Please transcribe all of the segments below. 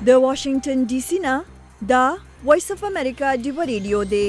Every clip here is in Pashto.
د واشنگټن ډي سي نه دا وایس اف امریکا دی ریډیو دی.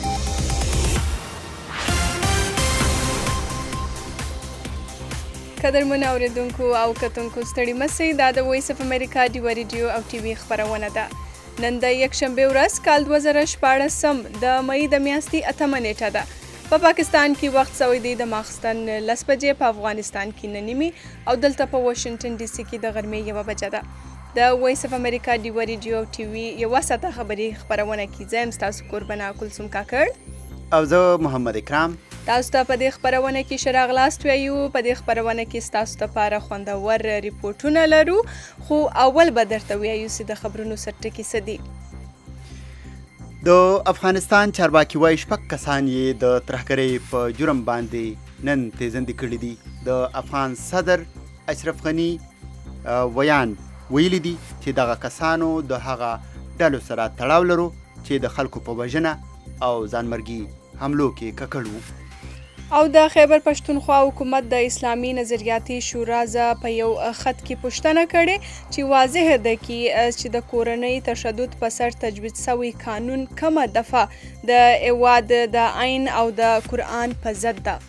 قدرمن اوریدونکو او کتونکو ستړي مسئ دا د وایس اف امریکا دی ریډیو او ټي وي خبرونه ده. نن د یکشنبه ورځ کال 2014 د مئی د میاشتې 8 نیټه ده. په پاکستان کې وخت سوی دی د ماخستن 10 بجې، په افغانستان کې 9 نیمې او دلته په واشنگټن ډي سي کې د غرمې 1 بجه ده. د وایس اف امریکا دی ریډیو او ټي وي یو ساعته خبري خبرونه کې زم تاسو قربانا کلثوم کاکړ او زه محمد اکرام تاسو ته په دې خبرونه کې شراغلاست ویو. په دې خبرونه کې تاسو ته لپاره خوندور ریپورتونه لرو، خو اول به درته ویو چې د خبرونو سرټکی څه دي. د افغانستان چارواکي وایي 6 کسان یې د ترهګرۍ په جرم باندې نن تیزندې کړي دي. د افغان صدر اشرف غني ویان ویلي دي چې دغه کسانو د هغه ډلو سره تړاو لرو چې د خلکو په وژنه او ځانمرګي حملو کې ککړ وو. او د خیبر پښتونخوا حکومت د اسلامي نظریاتي شورا په یو خط کې پوښتنه کړې چې واضح ده چې د کورنۍ تشدد په سر تجوید شوی قانون کومه دفعه د هیواد د عین او د قرآن په ضد ده.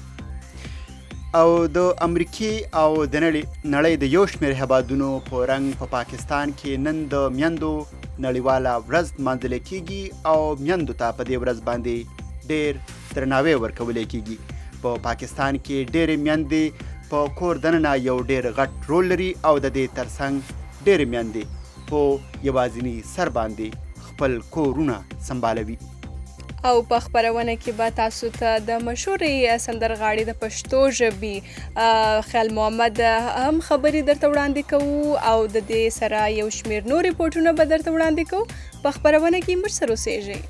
او د امریکې او د نړۍ د یو شمېر هیوادونو په رنګ په پاکستان کې نن د میندو نړیواله ورځ لمانځل کیږي او میندو ته په دې ورځ باندې ډېر درناوی ورکول کیږي. په پاکستان کې ډېرې میندې په کور دننه یو ډېر غټ رول لري او د دې ترڅنګ ډېرې میندې په یوازیني سر باندې خپل کورونه سمبالوي. او په خبرونه کې به تاسو ته د مشهورې سندرغاړې د پښتو ژبې خیال محمد هم خبرې درته وړاندې کوو او د دې سره یو شمېر نور ریپورټونه به درته وړاندې کوو. په خبرونه کې موږ سره اوسېږئ.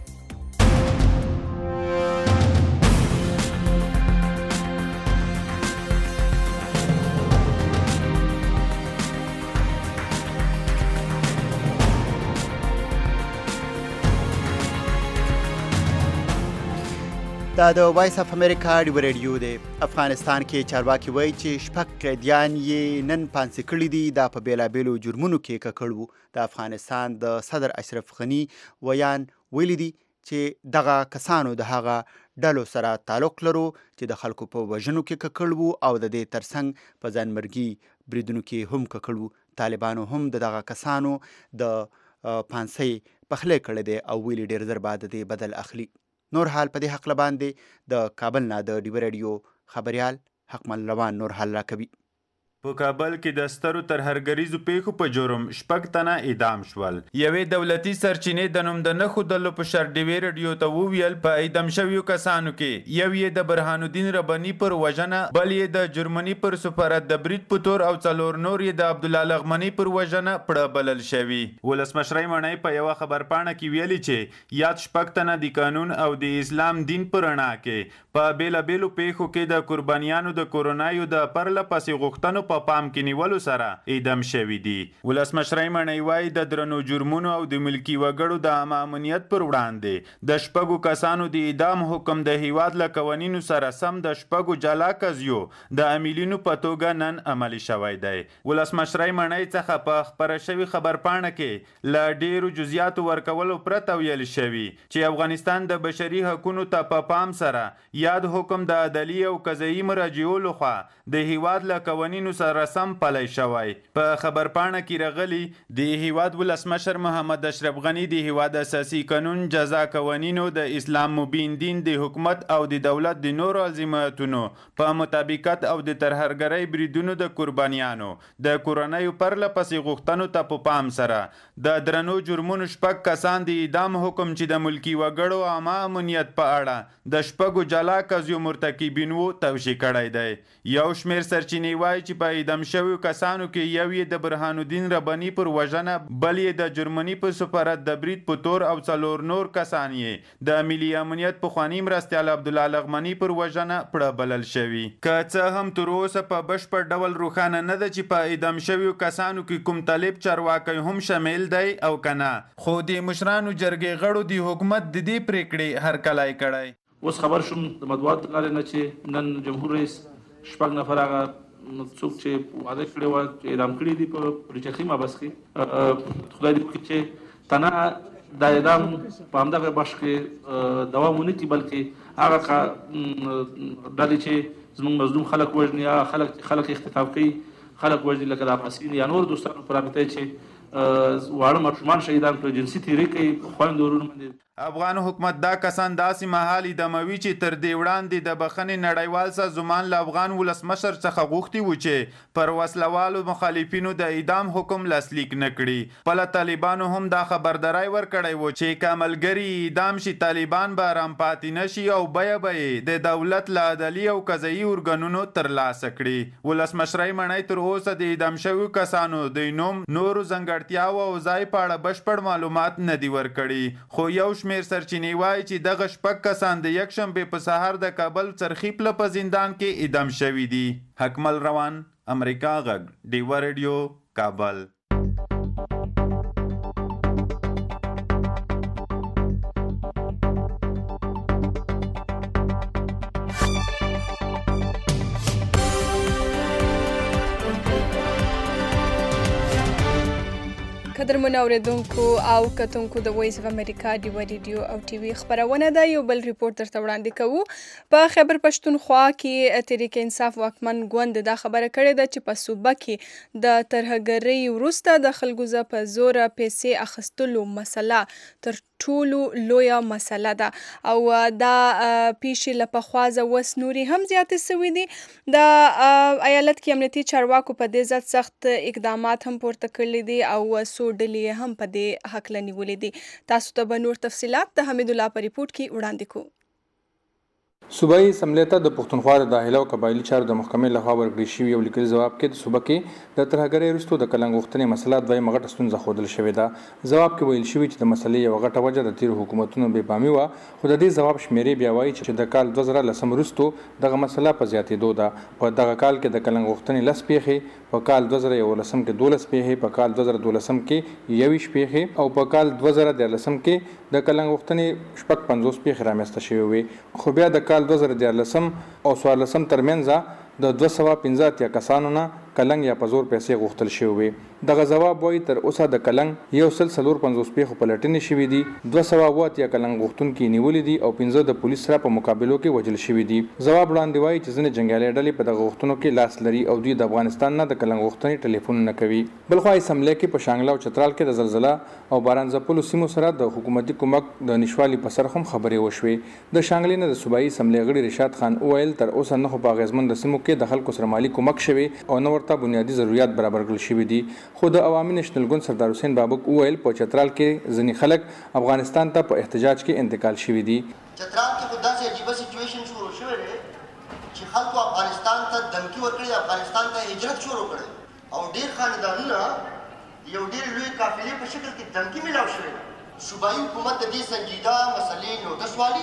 دا د وایس اف امریکا دی ریډیو دی. افغانستان کې چارواکي وایي چې 6 قیدیان یې نن پانسي کړي دي. دا په بیلابیلو جرمونو کې ککړ وو. د افغانستان د صدر اشرف غني ویان ویلي دي چې دغه کسانو د هغه ډلو سره تعلق لرو چې د خلکو په وژنو کې ککړ وو او د دې ترڅنګ په ځانمرګي بریدونو کې هم ککړ وو. طالبانو هم دغه کسانو د پانسي پخلی کړی دی او ویلي ډېر زر بعد دې بدل اخلي. نور حال په دې حق باندې د کابل نه د ډي ریډیو خبريال حکمل روان نور حال راکوي. په کابل کې د سترو ترهګریزو پیښو په جرم 6 تنه اعدام شول. یوې دولتي سرچینې د نوم د نه ښودلو په شرط ډي ریډیو ته وویل په اعدام شویو کسانو کې یو یې د برهان الدین رباني پر وژنه، بل یې د جرمني پر سفارت د برید په تور او څلور نور یې د عبدالله لغمني پر وژنه پړه بلل شوي. ولسمشرۍ مڼۍ په یوه خبرپاڼه کې ویلي چې یاد 6 تنه د قانون او د اسلام دین پر رڼا کې په بیلابیلو پیښو کې د قربانیانو د کورونایو د پرله پسې غوښتنو په پام کې نیولو سره اعدام شوي دي. ولسمشرۍ مڼۍ وایي د درنو جرمونو او د ملکي وګړو د عامه امنیت پر وړاندې د 6 کسانو د اعدام حکم د هیواد له قوانینو سره سم د 6 جلا قضیو د عاملینو په توګه نن عملي شوی دی. ولسمشرۍ مڼۍ څخه په خبره شوي خبرپاڼه کې له ډیرو جزئیاتو ورکولو پرته ویل شوي چې افغانستان د بشري حقوقو ته په پام سره یاد حکم د عدلي او قضایي مراجعو لخوا د هیواد له قوانینو سره سم پلی شوی. په خبرپاڼه کې راغلي د هیواد ولسمشر محمد اشرف غني د هیواد اساسي قانون، جزا قوانینو، د اسلام مبین دین، د حکومت او د دولت د نورو الزاماتو په مطابقت او د ترهګرۍ بریدونو د قربانیانو د کورنیو پرله پسې غوښتنو ته په پام سره د درنو جرمونو 6 کسان د اعدام حکم چې د ملکي وګړو عامه امنیت په اړه د 6 جلا قضیو مرتکبینو توشیح کړی دی. یو شمېر سرچینې وایي چې په اعدام شویو کسانو کې یو یې د برهان الدین رباني پر وژنه، بل یې د جرمني په سفارت د برید په تور او څلور نور کسان یې د ملي امنیت پخواني مرستیال عبدالله لغمني پر وژنه پړه بلل شوي. که څه هم تر اوسه په بشپړ ډول روښانه نه ده چې په اعدام شویو کسانو کې کوم طالب چارواکی هم شامل دی او کنه، خو د مشرانو جرګې غړو د حکومت د دې پریکړې هرکلی کړی. اوس خبر شوم د مطبوعاتو له لارې نه چې نن جمهور رئیس 6 نفر هغه څوک چې واده کړی وه چې اعدام کړي دي په پولیټیخي محبس کې خدای دې وکړي چې تنه دا اعدام په همدغه بخش کې دوام ونه کړي بلکې هغه ډلې چې زموږ مظلوم خلک وژني یا خلک اختطاف کوي خلک وژني لکه د افغانستان یا نور دوستانو په رابطه چې واړه ماشومان شهیدان کړي جنسي تیری کوي خویندو ورونو باندې افغان حکومت دا کسان داسې مهال اداموي چې تر دې وړاندې د بخښنې نړیوال سازمان له افغان ولسمشر څخه غوښتي وو چې پر وسلوالو مخالفینو د اعدام حکم لاسلیک نه کړي. بله طالبانو هم دا خبرداری ورکړی و چې که ملګري اعدام شي طالبان به ارام پاتې نه شي او بیه به یې د دولت له عدلي او قضایي ارګانونو ترلاسه کړي. ولسمشرۍ مڼۍ تر اوسه د اعدام شویو کسانو د نوم، نورو ځانګړتیاو او ځای په اړه بشپړ معلومات نه دي ورکړي، خو یو شمېر سرچینې وایي چې دغه شپږ کسان د یکشنبې په سهار د کابل څرخي پله په زندان کې اعدام شوي دي. حکمل روان، امریکا غږ، ډیوه ریډیو، کابل. قدرمن اوریدونکو او کتونکو د وایس اف امریکا ډیوه ریډیو او ټي وي خبرونه ده. یو بل ریپورت درته وړاندې کوو. په خیبر پښتونخوا کې تحریک انصاف واکمن ګوند دا خبره کړې ده چې په صوبه کې د ترهګرۍ وروسته د خلکو ځ په زوره پیسې اخیستلو مسله تر ټولو لویه مسله ده او دا پیښې له پخوا اوس نورې هم زیاتې سوي دي. د ایالت کې امنیتي چارواکو په دې ضد سخت اقدامات هم پورته کړي دي او څو ډلې هم په دې هکله نیولې دي. تاسو ته به نور تفصیلات د حمید الله په ریپورت کې وړاندې کوو. صوبایي اسمبلی ته د پښتونخوا د داخله او قبایلي چارو د محکمې لخوا ورکړل شوي یو لیکلي ځواب کې د صوبه کې د ترهګرۍ وروسته د کلنګ غوښتنې مسله دویمه غټه ستونزه ښودل شوې ده. ځواب کې ویل شوي چې د مسلې یوه غټه وجه د تېرو حکومتونو بې پامي وه، خو د دې ځواب شمېرې بیا وایي چې د کال 2010 وروسته دغه مسله په زیاتېدو ده. په دغه کال کې د کلنګ غوښتنې 10 پیښې، په کال 2011 کې 12 پیښې، په کال 2012 کې 21 پیښې او په کال 2013 کې د کلنګ غوښتنې 55 پیښې رامنځته شوې وې. خو بیا د کال 2014 او 2014 ترمنځ د 215 کسانو نه کلنګ یا په زور پیسې غوښتل شوې وې. دغه ځواب وایي تر اوسه د کلنګ 145 پیښو پلټنې شوې دي، 208 کلنګ غوښتونکي نیولي دي او 15 د پولیس سره په مقابلو کې وژل شوي دي. ځواب وړاندې وایي چې ځینې جنګیالي ډلې په دغه غوښتنو کې لاس لري او دوی د افغانستان نه د کلنګ غوښتنې ټلیفون نه کوي. بلخوا اسمبلی کې په شانګله او چترال کې د زلزله او باران ځپلو سیمو سره د حکومتي کومک د نشوالي په سر هم خبرې وشوې. د شانګلې نه د صوبایي اسمبلی غړي رشاد خان وویل تر اوسه نه خو په اغېزمنو سیمو کې د خلکو سره مالي کومک شوی او نه ورته بنیادي ضرورت برابر کړل شوي دي. خو د عوامي نېشنل ګوند سردار حسین بابک وویل په چترال کې ځینې خلک افغانستان ته په احتجاج کې انتقال شوي دي. چترال کې خو داسې عجیبه سچویشن شروع شوی دی چې خلکو افغانستان ته دمکي ورکړې، افغانستان ته هجرت شروع کړی او ډېر خاندانونه یو ډېر لوی قافلې په شکل کې دمکي میلاو شوی. صوبایي حکومت د دې سنجیده مسلې نوټس والي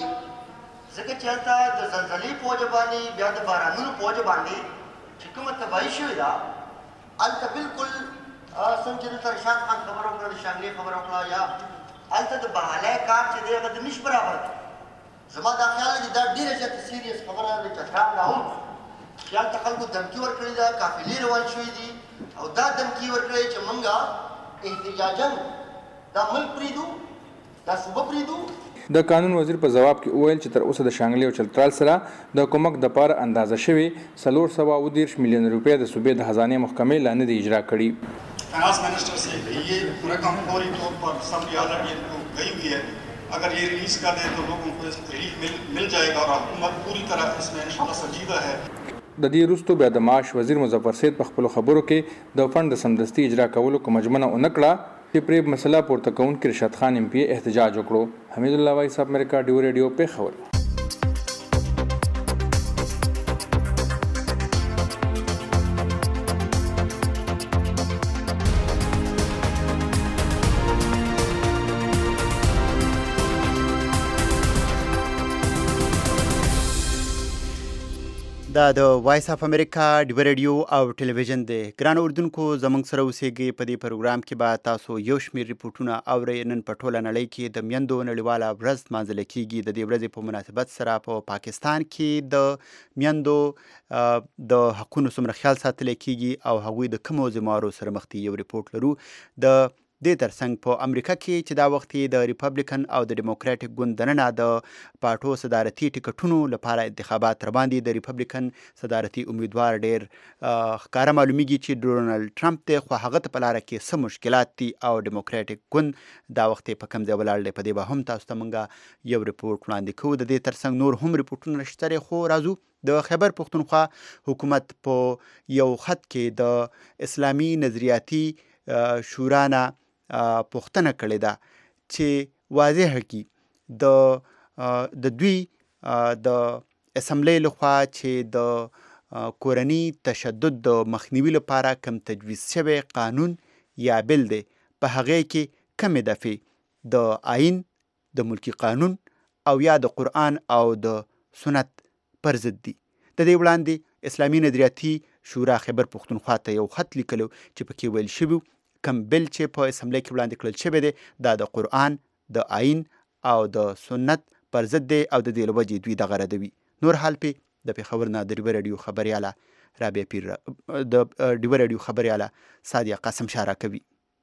ځکه چې هلته د زلزلې په وجه باندې بیا د بارانونو په وجه باندې چې کومه تباهي شوې ده هلته بالکل څنګه چې دلته رشاد خان خبره وکړه، د شانګلې خبره وکړه، یا هلته د بحالۍ کار چې دی هغه د نشي برابر دی. زما دا خیال دی دا ډېره زیاته سیریس خبره ده د چترال نه هم چې هلته خلکو دمکي ورکړې ده، قافلې روان شوي دي او دا دمکي ورکړې چې موږ احتجاجاً دا ملک پرېږدو، دا صوبه پرېږدو. د قانون وزیر په ځواب کې وویل چې تر اوسه د شانګلې او چترال سره د کومک د پاره اندازه شوي 430 میلیون روپۍ د صوبې د خزانې محکمې لا نه دی اجرا کړي. Finance minister से ये रकम फौरी तौर पर सब ऑलरेडी गई हुई है, अगर ये रिलीज कर दे तो लोगों को रिलीफ मिल जाएगा और हुकूमत पूरी तरह इसमें इंशाल्लाह संजीदा है. د دې وروسته بیا د معاش وزیر مظفر سید په خپلو خبرو کې د فنډ د سمدستي اجرا کولو کومه ژمنه ونه کړه چې پرې مسله پورته کوونکي رشاد خان ایم پی احتجاج وکړو. حمید الله وایس اف امریکا ډیو ریډیو پېښور. دا د وایس اف امریکا ډیو ریډیو او ټلویزیون دی. ګران اردوونکو زموږ سره اوسېږئ. په دې پروګرام کې به تاسو یو شمېر ریپورټونه اورئ. نن په ټوله نړۍ کې د میندو نړیواله ورځ لمانځل کېږي. د دې ورځې په مناسبت سره په پاکستان کې د میندو د حقونو څومره خیال ساتلی کېږي او هغوی د کومو ذمهوارو سره مخ دي یو ریپورټ لرو. د دې ترڅنګ په امریکا کې چې دا وخت د ریپبلیکن او د ډیموکراټیک ګوند دننه د پارټو صدارتي ټکټونو لپاره انتخابات روان دي. د ریپبلیکن صدارتي امیدوار ډېر ښکاره معلومیږي چې ډونالډ ټرمپ دی، خو هغه ته په لاره کې څه مشکلات دي او ډیموکراټیک ګوند دا وخت په کوم ځای ولاړ دی. په دې به هم تاسو ته موږ یو ریپورټ وړاندې کوو. د دې ترڅنګ نور هم ریپورټونه شته، خو راځو د خیبر پښتونخوا حکومت په یو خط کې د اسلامي نظریاتي شورا نه پوښتنه کړې ده چې واضح کړي د دوی د اسمبلی لخوا چې د کورني تشدد د مخنیوي لپاره کوم تجویز شوی قانون یا بل دی، په هغې کې کومې دفعې د آئین، د ملکي قانون او یا د قرآن او د سنت پر ضد دي. د دې وړاندې اسلامي نظریاتي شورا خیبر پښتونخوا ته یو خط لیکلو چې پکې ویل شوي کوم بل چې په اسمبلی کې وړاندې کړل شوی دی دا د قرآن، د آئین او د سنت پر ضد دی او د دې له وجې دوی دغه ردوي. نور حال پې د پېښور نه د ډیو ریډیو خبریاله رابعه پیر د ډیو ریډیو خبریاله سادیه قاسم شاه کوي.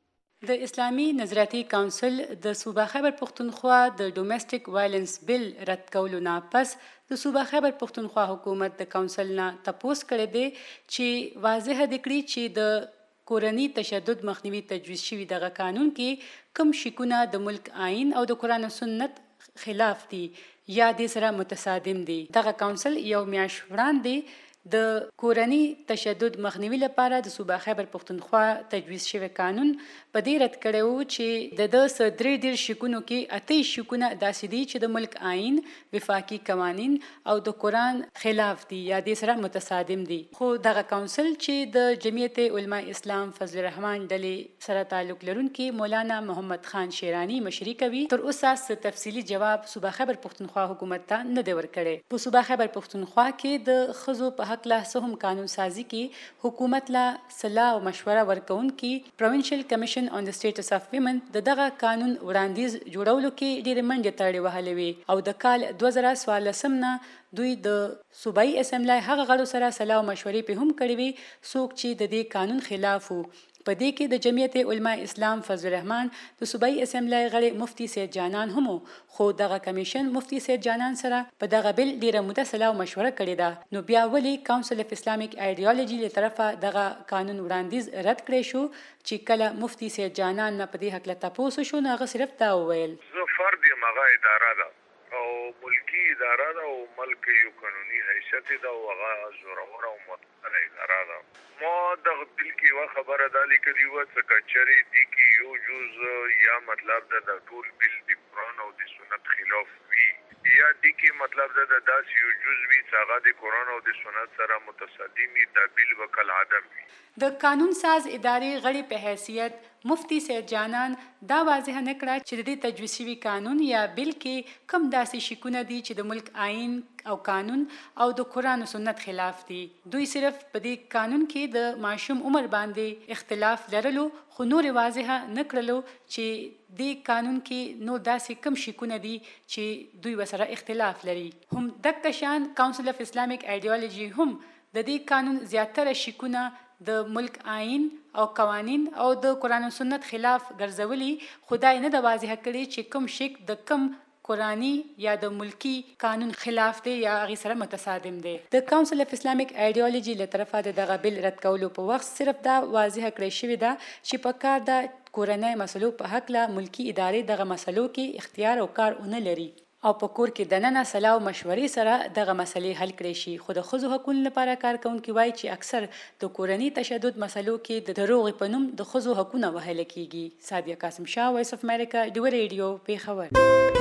د اسلامي نظریاتي کونسل د صوبه خیبر پښتونخوا د ډومېسټک وایلنس بل رد کولو نه پس د صوبه خیبر پښتونخوا حکومت د کونسل نه تپوس کړی دی چې واضح دې کړي چې د کورني تشدد مخنیوي تجویز شوي دغه قانون کې کوم شکونه د ملک آئین او د قرآن او سنت خلاف دي یا دې سره متصادم دي. دغه کونسل یو میاشت وړاندې د کورني تشدد مخنیوي لپاره د صوبه خیبر پښتونخوا تجویز شوی قانون په دې رد کړی و چې د 3 شکونو کې 8 شکونه داسې دي چې د ملک آئین، وفاقي قوانین او د قرآن خلاف دي یا دې سره متصادم دي. خو دغه کونسل چې د جمعیت علماء اسلام فضل الرحمن ډلې سره تعلق لرونکي مولانا محمد خان شیرانی مشري کوي، تر اوسه څه تفصیلي جواب صوبه خیبر پښتونخوا حکومت ته نه دی ورکړی. په صوبه خیبر پښتونخوا کې د ښځو په حق له څه هم قانون سازي کې حکومت له صلاح او مشوره ورکوونکي پروینشل کمیشن آن د سټیټس اف ویمن دغه قانون وړاندیز جوړولو کې ډېرې منډې تړې وهلې وې او د کال 2014 نه دوی د صوبایي اسمبلی هغه غړو سره صلاح او مشورې په هم کړې وې څوک چې د دې قانون خلاف وو. په دې کې د جمعیت علماء اسلام فضل الرحمن د صوبایي اسمبلی غړي مفتی سید جانان هم، خو دغه کمیشن مفتی سید جانان سره په دغه بل ډیره موده صلاح او مشوره کړې ده. نو بیا ولې کونسل اف اسلامیک ایډیالوژي له طرفه دغه قانون وړاندیز رد کړی شو چې کله مفتی سید جانان نه په دې حق له تاسو شو نه هغه صرف دا وویل زه فرد یم، هغه اداره ده او ملکی اداره ده او ملک یو قانوني حیثیت ده او هغه زورور او متعال اداره ده. ما دغه بل کې یوه خبره دا لیکلې وه چې کچرې دې کې یو جز یا مطلب ده د ټول بل د قرآن او د سنت خلاف وي یا دې کې مطلب ده د داسې یو جز وي چې هغه د قرآن او د سنت سره متصادم وي، دا بل به کالعدم وي. د قانون ساز ادارې غړي په حیثیت مفتی سید جانان دا واضح نه کړه چې د دې تجویز شوي قانون یا بل کې کوم داسې شکونه دي چې د ملک آئین او قانون او د قرآن او سنت خلاف دي. دوی صرف په دې قانون کې د ماشوم عمر باندې اختلاف لرلو خو نور واضح نه کړلو چې دې قانون کې نو داسې کوم شکونه دي چې دوی وسره اختلاف لري. هم دغه شان کونسل اف اسلامیک ایډیالوژي هم د دې قانون زیاتره شکونه د ملک آئین او قوانین او د قرآن و سنت خلاف ګرځولي، خدای نه د واضح کړي چې کوم شک د کوم قرآني یا د ملکی قانون خلاف دی یا هغې سره متصادم دی. د کونسل اف اسلامیک ایډیالوژي له طرفه د دغه بل رد کولو په وخت صرف دا واضح کړی شوې ده چې په کار د کورنۍ مسلو په هکله ملکی ادارې دغه مسلو کې اختیار او کار ونه لري او په کور کې دننه صلاح او مشورې سره دغه مسلې حل کړی شي. خو د ښځو حقونو لپاره کار کوونکي وایي چې اکثر د کورني تشدد مسلو کې د دروغې په نوم د ښځو حقونه وهل کیږي. سادیه قاسم شاه، وایس اف امریکا، ډیو ریډیو، پېښور.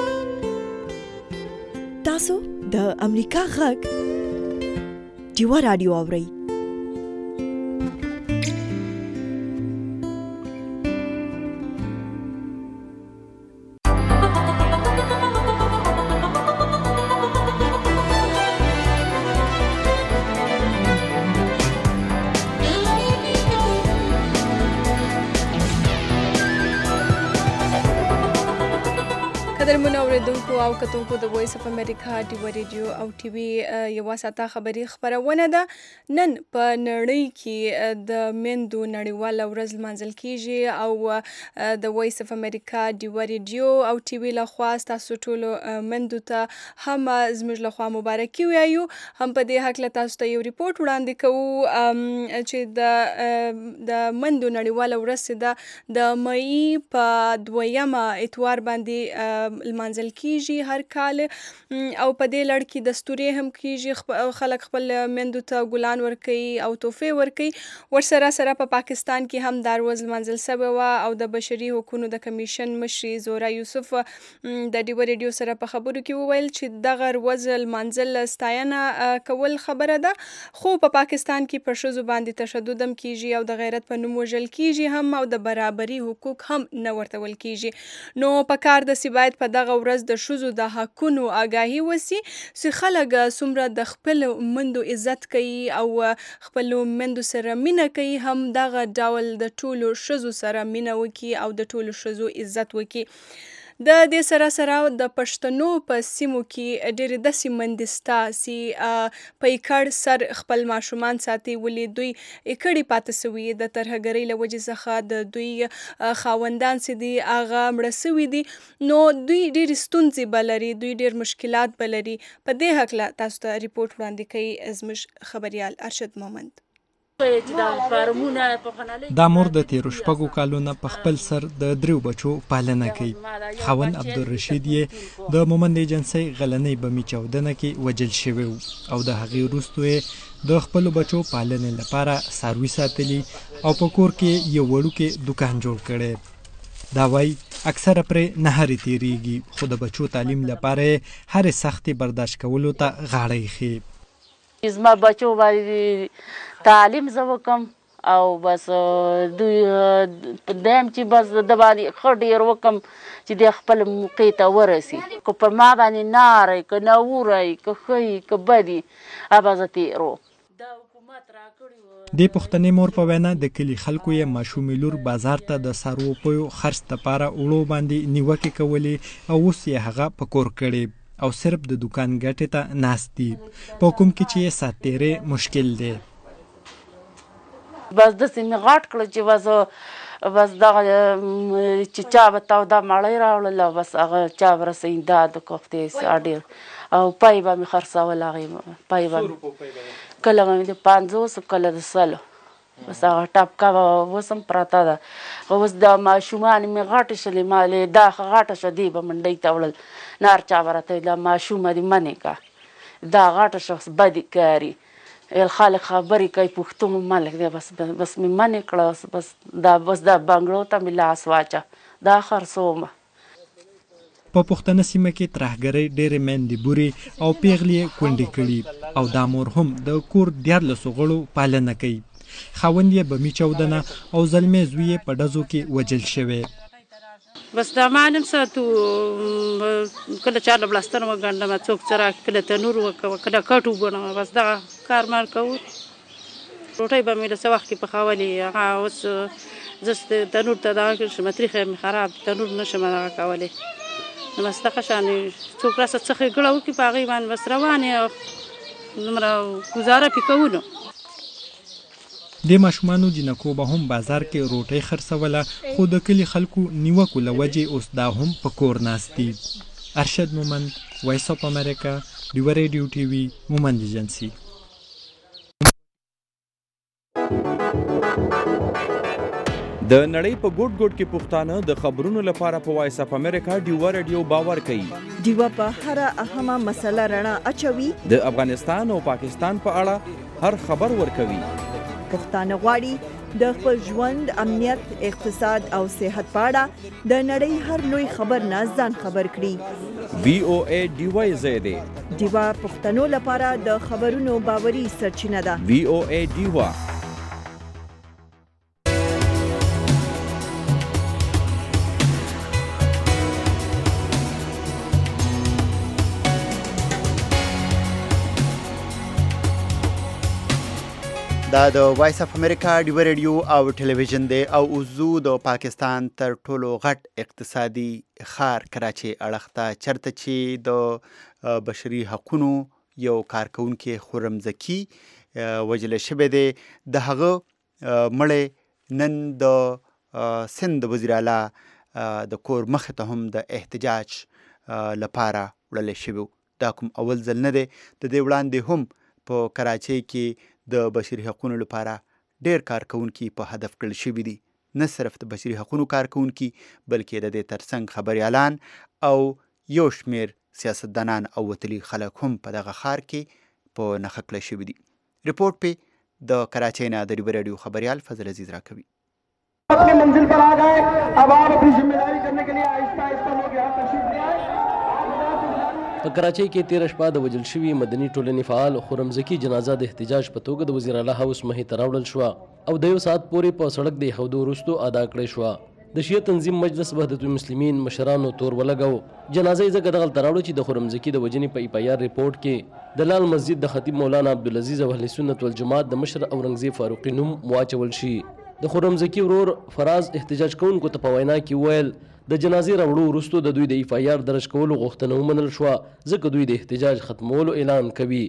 تاسو د امریکا غږ ډیو رادیو اورئ. قدرمنو اوریدونکو او کتونکو د وایس اف امریکا ډیو ریډیو او ټي وي یو ساته خبری خبرونه ده. نن په نړۍ کې د میندو نړیواله ورځ لمانځل کیږي او د وایس اف امریکا ډیو ریډیو او ټي وي لخوا تاسو ټول مندو ته هم زموږ لخوا مبارکي وایو. هم په دې حق له تاسو ته یو ریپورت وړاندې کوو چې د مندو نړیواله ورځ ده د مئی په 2 اتوار باندې لمانځل کیږي هر کال او په دې لړ کې دستوري هم کیږي. خلک خپل مندو ته ګلان ورکوي او تحفې ورکوي. ورسره سره په پاکستان کې هم دا ورځ لمانځل سوې وه او د بشري حقوقو د کمیشن مشري زورا یوسف د ډیو ریډیو سره په خبرو کې وویل چې دغه ورځ لمانځل ستاینه کول خبره ده، خو په پاکستان کې پر ښځو باندې تشدد هم کیږي او د غیرت په نوم وژل کیږي هم او د برابري حقوق هم نه ورته ویل کیږي. نو په کار د باید په دغه ورځ د ښځو د حقونو آګاهي وسی چې خلک څومره د خپل مندو عزت کوي او خپل مندو سره مینه کوي، هم دغه ډول د ټولو ښځو سره مینه وکي او د ټولو ښځو عزت وکي. د دې سره سره د پښتنو په سیمو کې ډېرې داسې مندې سته چې په ایکړ سر خپل ماشومان ساتي، ولې دوی ایکړې پاتې سوي د ترهګرۍ له وجې څخه د دوی خاوندان چې دي هغه مړه سوي دي. نو دوی ډېرې ستونزې به لري، دوی ډېر مشکلات به لري. په دې هکله تاسو ته ریپورټ وړاندې کوي زموږ خبریال ارشد مومند. دا مور د تیرو شپږو کالونو په خپل سر د 3 بچو پالنه کوي. خاوند عبدالرشید یې د مومند ایجنسۍ غلنۍ بمي چاودنه کې وجل شوی او د هغې وروسته یې د خپلو بچو پالنې لپاره څاروي ساتلي او په کور کې یو وړوکی دکان جوړ کړی. دا وایي اکثره پرې نهارې تیریږي، خو د بچو تعلیم لپاره یې هرې سختې برداشت کولو ته غاړه ایښي. زما بچو باندې تعلیم زه وکم او بس دوی دیم چې بس د باندې ښه ډېر وکم چې د خپل موقع ته ورسي. که پر ما باندې ناری که نوری که ښه که بدي هغه زه تېرو. د پښتنې مور په وینا د کلي خلکو یې ماشومې لور بازار ته د څاروپیو خرڅ دپاره وړو باندې نیوکې کولې او اوس یې هغه په کور کړې او صرف د دکان ګټې ته ناست دي، په کوم کې چې یې سات تیری مشکل دی. بس داسې مې غټ کړه چې بس دغه چې چا به توده مړۍ راوړله بس هغه چا به رسوي دا د کوفتې ډېر او پای به مې خرڅول. هغې پای به کله به مې د 50 کله د 100 بس هغه ټپکه به اوس هم پرته ده. اوس د ماشومان مې غټې شلې مالې دا غټه شوه دی به منډۍ ته وړل نار چا به راته ویل دا ماشومه دې منې که دا غټه شوه بدې کاري خلک خبرې کوي پښتون ملک دی بس مې منې کړه بس دا بنګړو ته مې لاس واچه دا خرڅومه. په پښتنه سیمه کې ترهګرۍ ډېرې میندې بورې او پیغلې یې کونډې کړي او دا مور هم د کور 14 غړو پالنه کوي. خاوند یې بمي چاودنه او زلمی زوی یې په ډزو کې وجل شوی. بس دا ما نیم ساتو کله چا له بلاستر وګنډم څوک څراغ کله تنور کله کټ وبنم بس دغه کار مار کوو. روټۍ به مې له څه وخت کې پخولې هغه اوس زه تنور ته دغه کړم تریخه مې خراب تنور نشم دغه کولی. نو بس دغه شانې څوک راسه څه ښېګړه وکړي په هغې باندې بس روان یې دومره ګزاره پې کوو. نو د ماشومانو جنکو به هم بازار کې روټۍ خرڅوله، خو د کلي خلکو نیوکو له وجې اوس دا هم په کور ناست دي. ارشد مومند، وایس اف امریکا، ډیو ریډیو ټي وي، مومند ایجنسي. د نړۍ په ګوټ ګوټ کې پښتانه د خبرونو لپاره په وایس اف امریکا ډیو ریډیو باور کوي. ډیو په هر اهمه مسله رڼا اچوي. د افغانستان او پاکستان په اړه هر خبر ورکوي. پښتانه غواړي د خپل ژوند، امنیت، اقتصاد او صحت په اړه د نړۍ هر لوی خبر نه ځان خبر کړي. VOA ډیو زیاده ډیو پښتنو لپاره د خبرونو باوري سرچینه ده. VOA ډیو. دا د وایس اف امریکا ډیو ریډیو او ټلویزیون دی او اوزو د پاکستان تر ټولو غټ اقتصادي ښار کراچي اړخ ته چرته چې د بشري حقوقو یو کارکونکي خرم زکی وجل شوی دی د هغه مړی نن د سند وزیر اعلی د کور مخ ته هم د احتجاج لپاره وړل شوی. دا کوم اول ځل نه دی، د دې وړاندې هم په کراچۍ کې د بشري حقوقو لپاره ډېر کارکونکي په هدف کړل شوي دي. نه صرف د بشري حقوقو کارکونکي بلکې د دې ترڅنګ خبریالان او یو شمېر سیاستدانان او وتلي خلک هم په دغه ښار کې په نښه کړل شوي دي. رپورټ پې د کراچۍ نه د ریو ریډیو خبریال فضل عزیز راکوي. اپنی منزل پر آ گئے، اب آپ اپنی ذمہ داری کرنے کے لیے آہستہ آہستہ لوگ یہاں تشریف لے آئے. په کراچۍ کې تیره شپه د وژل شوي مدني ټولنې فعال خرم زکی جنازه د احتجاج په توګه د وزیر اعلی هاوس مخې ته راوړل شوه او د 1 ساعت پورې په سړک د ایښودو وروستو ادا کړې شوه. د شیعه تنظیم مجلس وحدت المسلمین مشرانو تور ولګو. جنازه یې ځکه دغلته راوړه چې د خرم زکی د وژنې په EPIR رپورټ کې د لال مسجد د خطیب مولانا عبدالعزیز او اهل سنت والجماعت د مشر اورنګزیب فاروقي نوم واچول شي. د خرم زکی ورور فراز احتجاج کوونکو ته په وینا کې وویل د جنازې راوړو وروستو د دوی د EPIR درج کولو غوښتنه ومنل شوه ځکه دوی د احتجاج ختمولو اعلان کوي.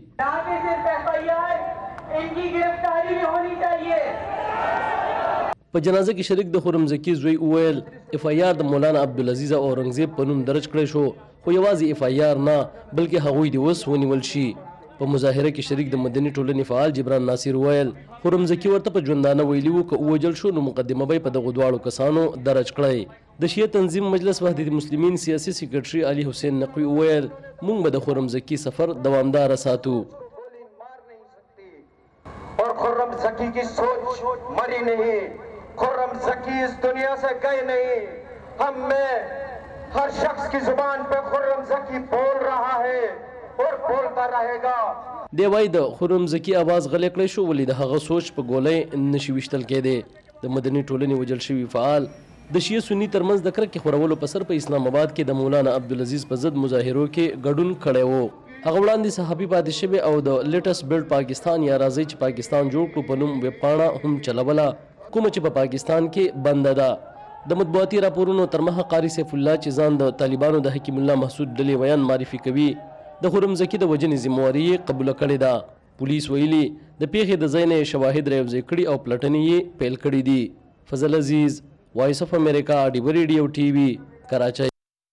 په جنازه کې شریک د خرم زکی زوی وویل EPIR د مولانا عبدالعزیز او اورنګزیب په نوم درج کړی شو، خو یوازې EPIR نه بلکې هغوی د اوس ونیول شي. په مظاهره کې شریک د مدني ټولنې فعال جبران ناصر وویل خرم زکی ورته په ژوندانه ویلي وو که ووژل شو نو مقدمه به یې په دغو دواړو کسانو درج کړی. د شیعه تنظیم مجلس وحدت المسلمین سیاسي سیکرټري علي حسین نقوي وویل موږ به د خرم زکی سفر دوامداره ساتو. اور خرم زکی کی سوچ مری نہیں، خرم زکی اس دنیا سے گئے نہیں. ہم میں ہر شخص کی زبان پہ خرم زکی بول رہا ہے اور بولتا رہے گا. دی وایي د خرم زکی اواز غلی کړی شو ولې د هغه سوچ په ګولۍ نشي ویشتل کېدی. د مدني ټولنې وژل شوي فعال د شیعه سني ترمنځ د کرکې خورولو په سر په اسلام آباد کې د مولانا عبدالعزیز په ضد مظاهرو کې ګډون کړی و. هغه وړاندې صحافي پاتې شوی او د لیټس بلډ پاکستان یا راځئ چې پاکستان جوړ کړو په نوم ویبپاڼه هم چلوله کومه چې په پاکستان کې بنده ده. د مطبوعاتي راپورونو تر مخه قاري سیف الله چې ځان د طالبانو د حکیم الله محسود ډلې ویان معرفي کوي د خرم زکی د وژنې ذمهواري یې قبوله کړې ده. پولیس ویلي د پیښې د ځای نه شواهد رایوځای کړي او پلټنې یې پیل کړي دي. فضل عزیز، وایس اف امریکا ډیو ریډیو TV کراچۍ.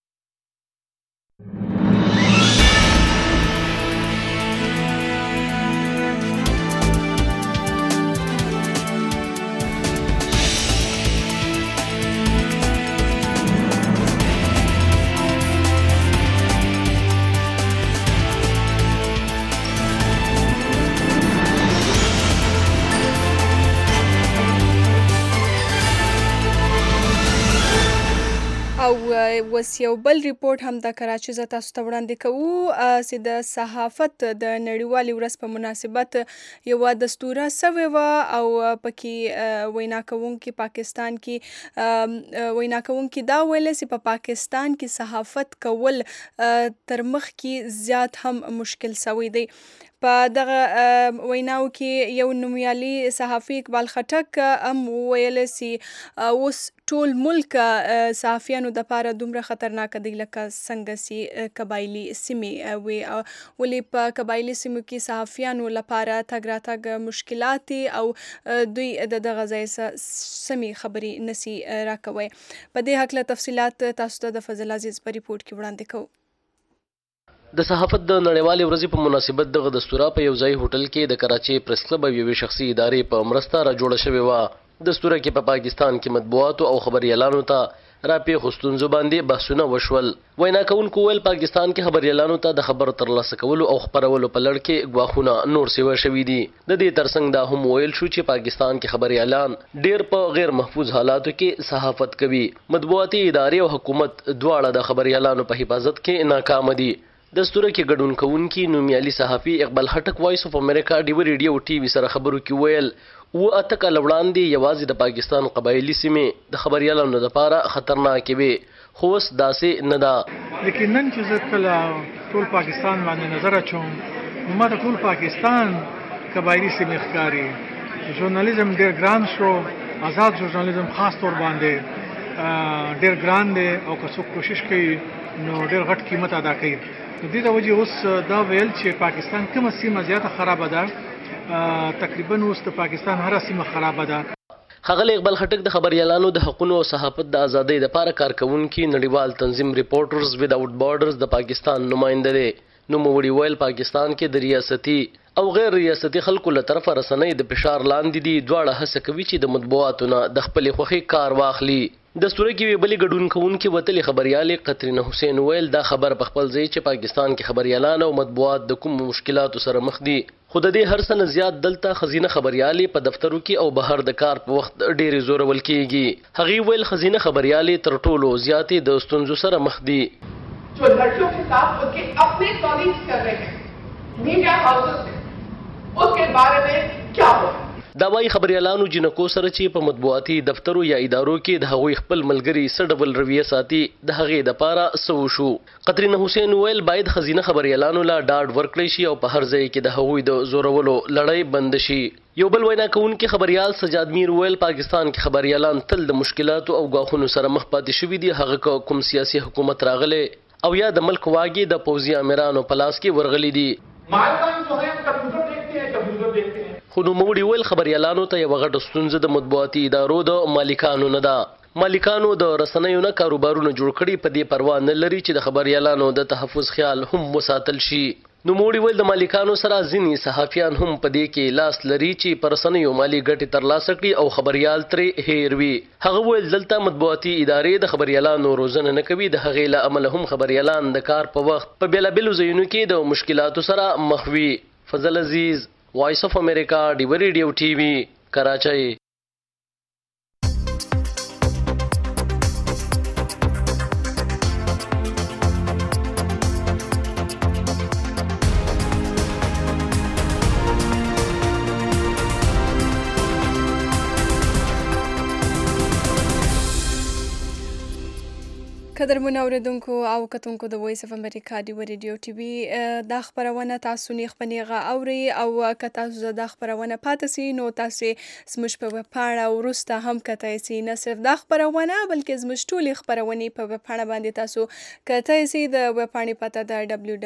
اوس یو بل ریپورټ هم د کراچۍ زه تاسو ته وړاندې کوو چې د صحافت د نړیوالې ورځ په مناسبت یوه دستوره سوې وه او پکې وینا کوونکي پاکستان کې وینا کوونکي دا ویل چې په پاکستان کې صحافت کول تر مخکې زیات هم مشکل سوی دی. په دغه ویناو کې یو نومیالي صحافي اقبال خټک هم وویل چې اوس ټول ملک صحافیانو دپاره دومره خطرناکه دی لکه څنګه چې قبایلي سیمې وي ولې په قبایلي سیمو کې صحافیانو لپاره تګ راتګ مشکلات او دوی د دغه ځای سمې خبرې نسي راکوی. په دې هکله تفصیلات تاسو ته د فضل عزیز په ریپورټ کې وړاندې کوو. د صحافت د نړیوالې ورځې په مناسبت دغه دستوره په یو ځای هوټل کې د کراچۍ پریس کلب او یوې شخصي ادارې په مرسته را جوړه شوې وه. دستوره کې په پاکستان کې مطبوعاتو او خبریالانو ته راپېښو ستونزو باندې بحثونه وشول. وینا کوونکو ویل پاکستان کې خبریالانو ته د خبر ترلاسه کولو او خپرولو په لړ کې ګواښونه نور سوي شوي دي. د دې ترڅنګ دا هم ویل شو چې پاکستان کې خبریالان ډېر په غیر محفوظ حالاتو کې صحافت کوي. مطبوعاتي ادارې او حکومت دواړه د خبریالانو په حفاظت کې ناکام دي. دستوره کې ګډون کوونکي نومیالي صحافي اقبال خټک وایس اف امریکا ډیو ریډیو TV سره خبرو کې ویل و اته کال وړاندې یوازې د پاکستان قبایلي سیمې د خبریالانو لپاره خطرناکې وي خو اوس داسې نه ده. لیکن نن چې زه کله ټول پاکستان باندې نظر اچوم نو ما ته ټول پاکستان قبایلي سیمې ښکاري ژورنالیزم ډېر ګران شو. آزاد ژورنالیزم خاص طور باندې ډېر ګران دی او که څوک کوشش کوي نو ډېر غټ قیمت ادا کوي. د دې د وجې اوس دا ویل چې پاکستان کومه سیمه زیاته خرابه ده، تقریبا اوس د پاکستان هره سیمه خرابه ده. ښاغلی اقبال خټک د خبریالانو د حقونو او صحافت د ازادۍ لپاره کار کوونکي نړیوال تنظیم ریپورټرز وداوټ بارډرز د پاکستان نماینده دی. نوموړي ویل پاکستان کې د ریاستي او غیر ریاستي خلکو له طرفه رسنۍ د فشار لاندې دي. دواړه هڅه کوي چې د مطبوعاتو نه د خپلې خوښې کار واخلي. د ستوري کې بلې ګډون کوونکې وتلې خبریالې قطرینه حسین ویل دا خبر په خپل ځای چې پاکستان کې خبریالان او مطبوعات د کوم مشکلاتو سره مخ دي، خو د دې هر څه نه زیات دلته ښځینه خبریالې په دفترو کې او بهر د کار په وخت ډېرې زورول کېږي. هغې ویل ښځینه خبریالې تر ټولو زیاتې د ستونزو سره مخ دي. जो लड़कियों के साथ उनके अपने कॉलीग्स कर रहे हैं मीडिया हाउसेस में, उसके बारे में क्या हो. دا وايي خبریالانو جنکو سره چې په مطبوعاتي دفترو یا ادارو کې د هغوی خپل ملګري څه ډول رویه ساتي د هغې دپاره څه وشو. قطرینه حسین ویل باید ښځینه خبریالانو له ډاډ ورکړی شي او په هر ځای کې د هغوی د زورولو لړۍ بند شي. یو بل وینا کوونکی خبریال سجاد میر ویل پاکستان کې خبریالان تل د مشکلاتو او ګواښونو سره مخ پاتې شوي دي. هغه کوم سیاسي حکومت راغلی او یا د ملک واګې د پوځي امیرانو په لاس کې ورغلي دي. خو نوموړي ویل خبریالانو ته یوه غټه ستونزه د مطبوعاتي ادارو د مالکانو نه ده. مالکانو د رسنیو نه کاروبارونه جوړ کړي، په دې پروا نه لري چې د خبریالانو د تحفظ خیال هم وساتل شي. نوموړي ویل د مالکانو سره ځینې صحافیان هم په دې کې لاس لري چې په رسنیو مالي ګټې ترلاسه کړي او خبریال ترې هیر وي. هغه ویل دلته مطبوعاتي ادارې د خبریالانو روزنه نه کوي، د هغې له امله هم خبریالان د کار په وخت په بېلابېلو ځایونو کې د مشکلاتو سره مخ وي. فضل عزیز، وایس اف امریکا، ډیوه ریډیو ټي وي، کراچۍ. قدرمنو اوریدونکو او کتونکو د وایس اف امریکا ډیوه ریډیو ټي وي دا خبرونه تاسو نیغ په نیغه اورئ او که تاسو دا خبرونه پاتې سي نو تاسو زموږ په ویبپاڼه وروسته هم کتای سي. نه صرف دا خبرونه بلکې زموږ ټولې خبرونې په ویبپاڼه باندې تاسو کتای سي. د ویبپاڼې پته ده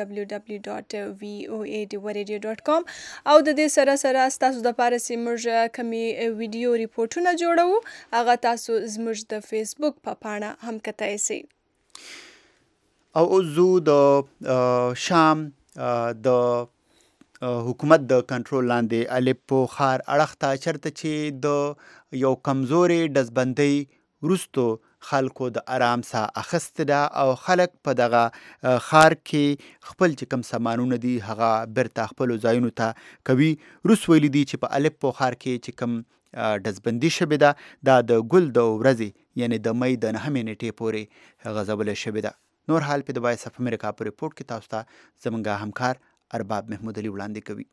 www.voadewarradio.com او د دې سره سره تاسو د پاره سي موږ کمی ویډیو ریپورټونه جوړو، هغه تاسو زموږ د فیسبوک په پاڼه هم کتای سي. او اوس زو د شام د حکومت د کنټرول لاندې الیپو ښار اړخ ته چېرته چې د یو کمزورې ډزبندۍ وروستو خلکو د آرام ساه اخیستې ده او خلک په دغه ښار کې خپل چې کوم سامانونه دي هغه بیرته خپلو ځایونو ته کوي. روس ویلي دي چې په الیپو ښار کې چې کوم ډزبندي شوې ده دا د ګل د ورځې یعنی د مۍ د 9 نیټې پورې غځولی شوې ده. نور حال په د وایس اف امریکا په ریپورټ کې تاسو ته زموږ همکار ارباب محمود علي وړاندې کوي.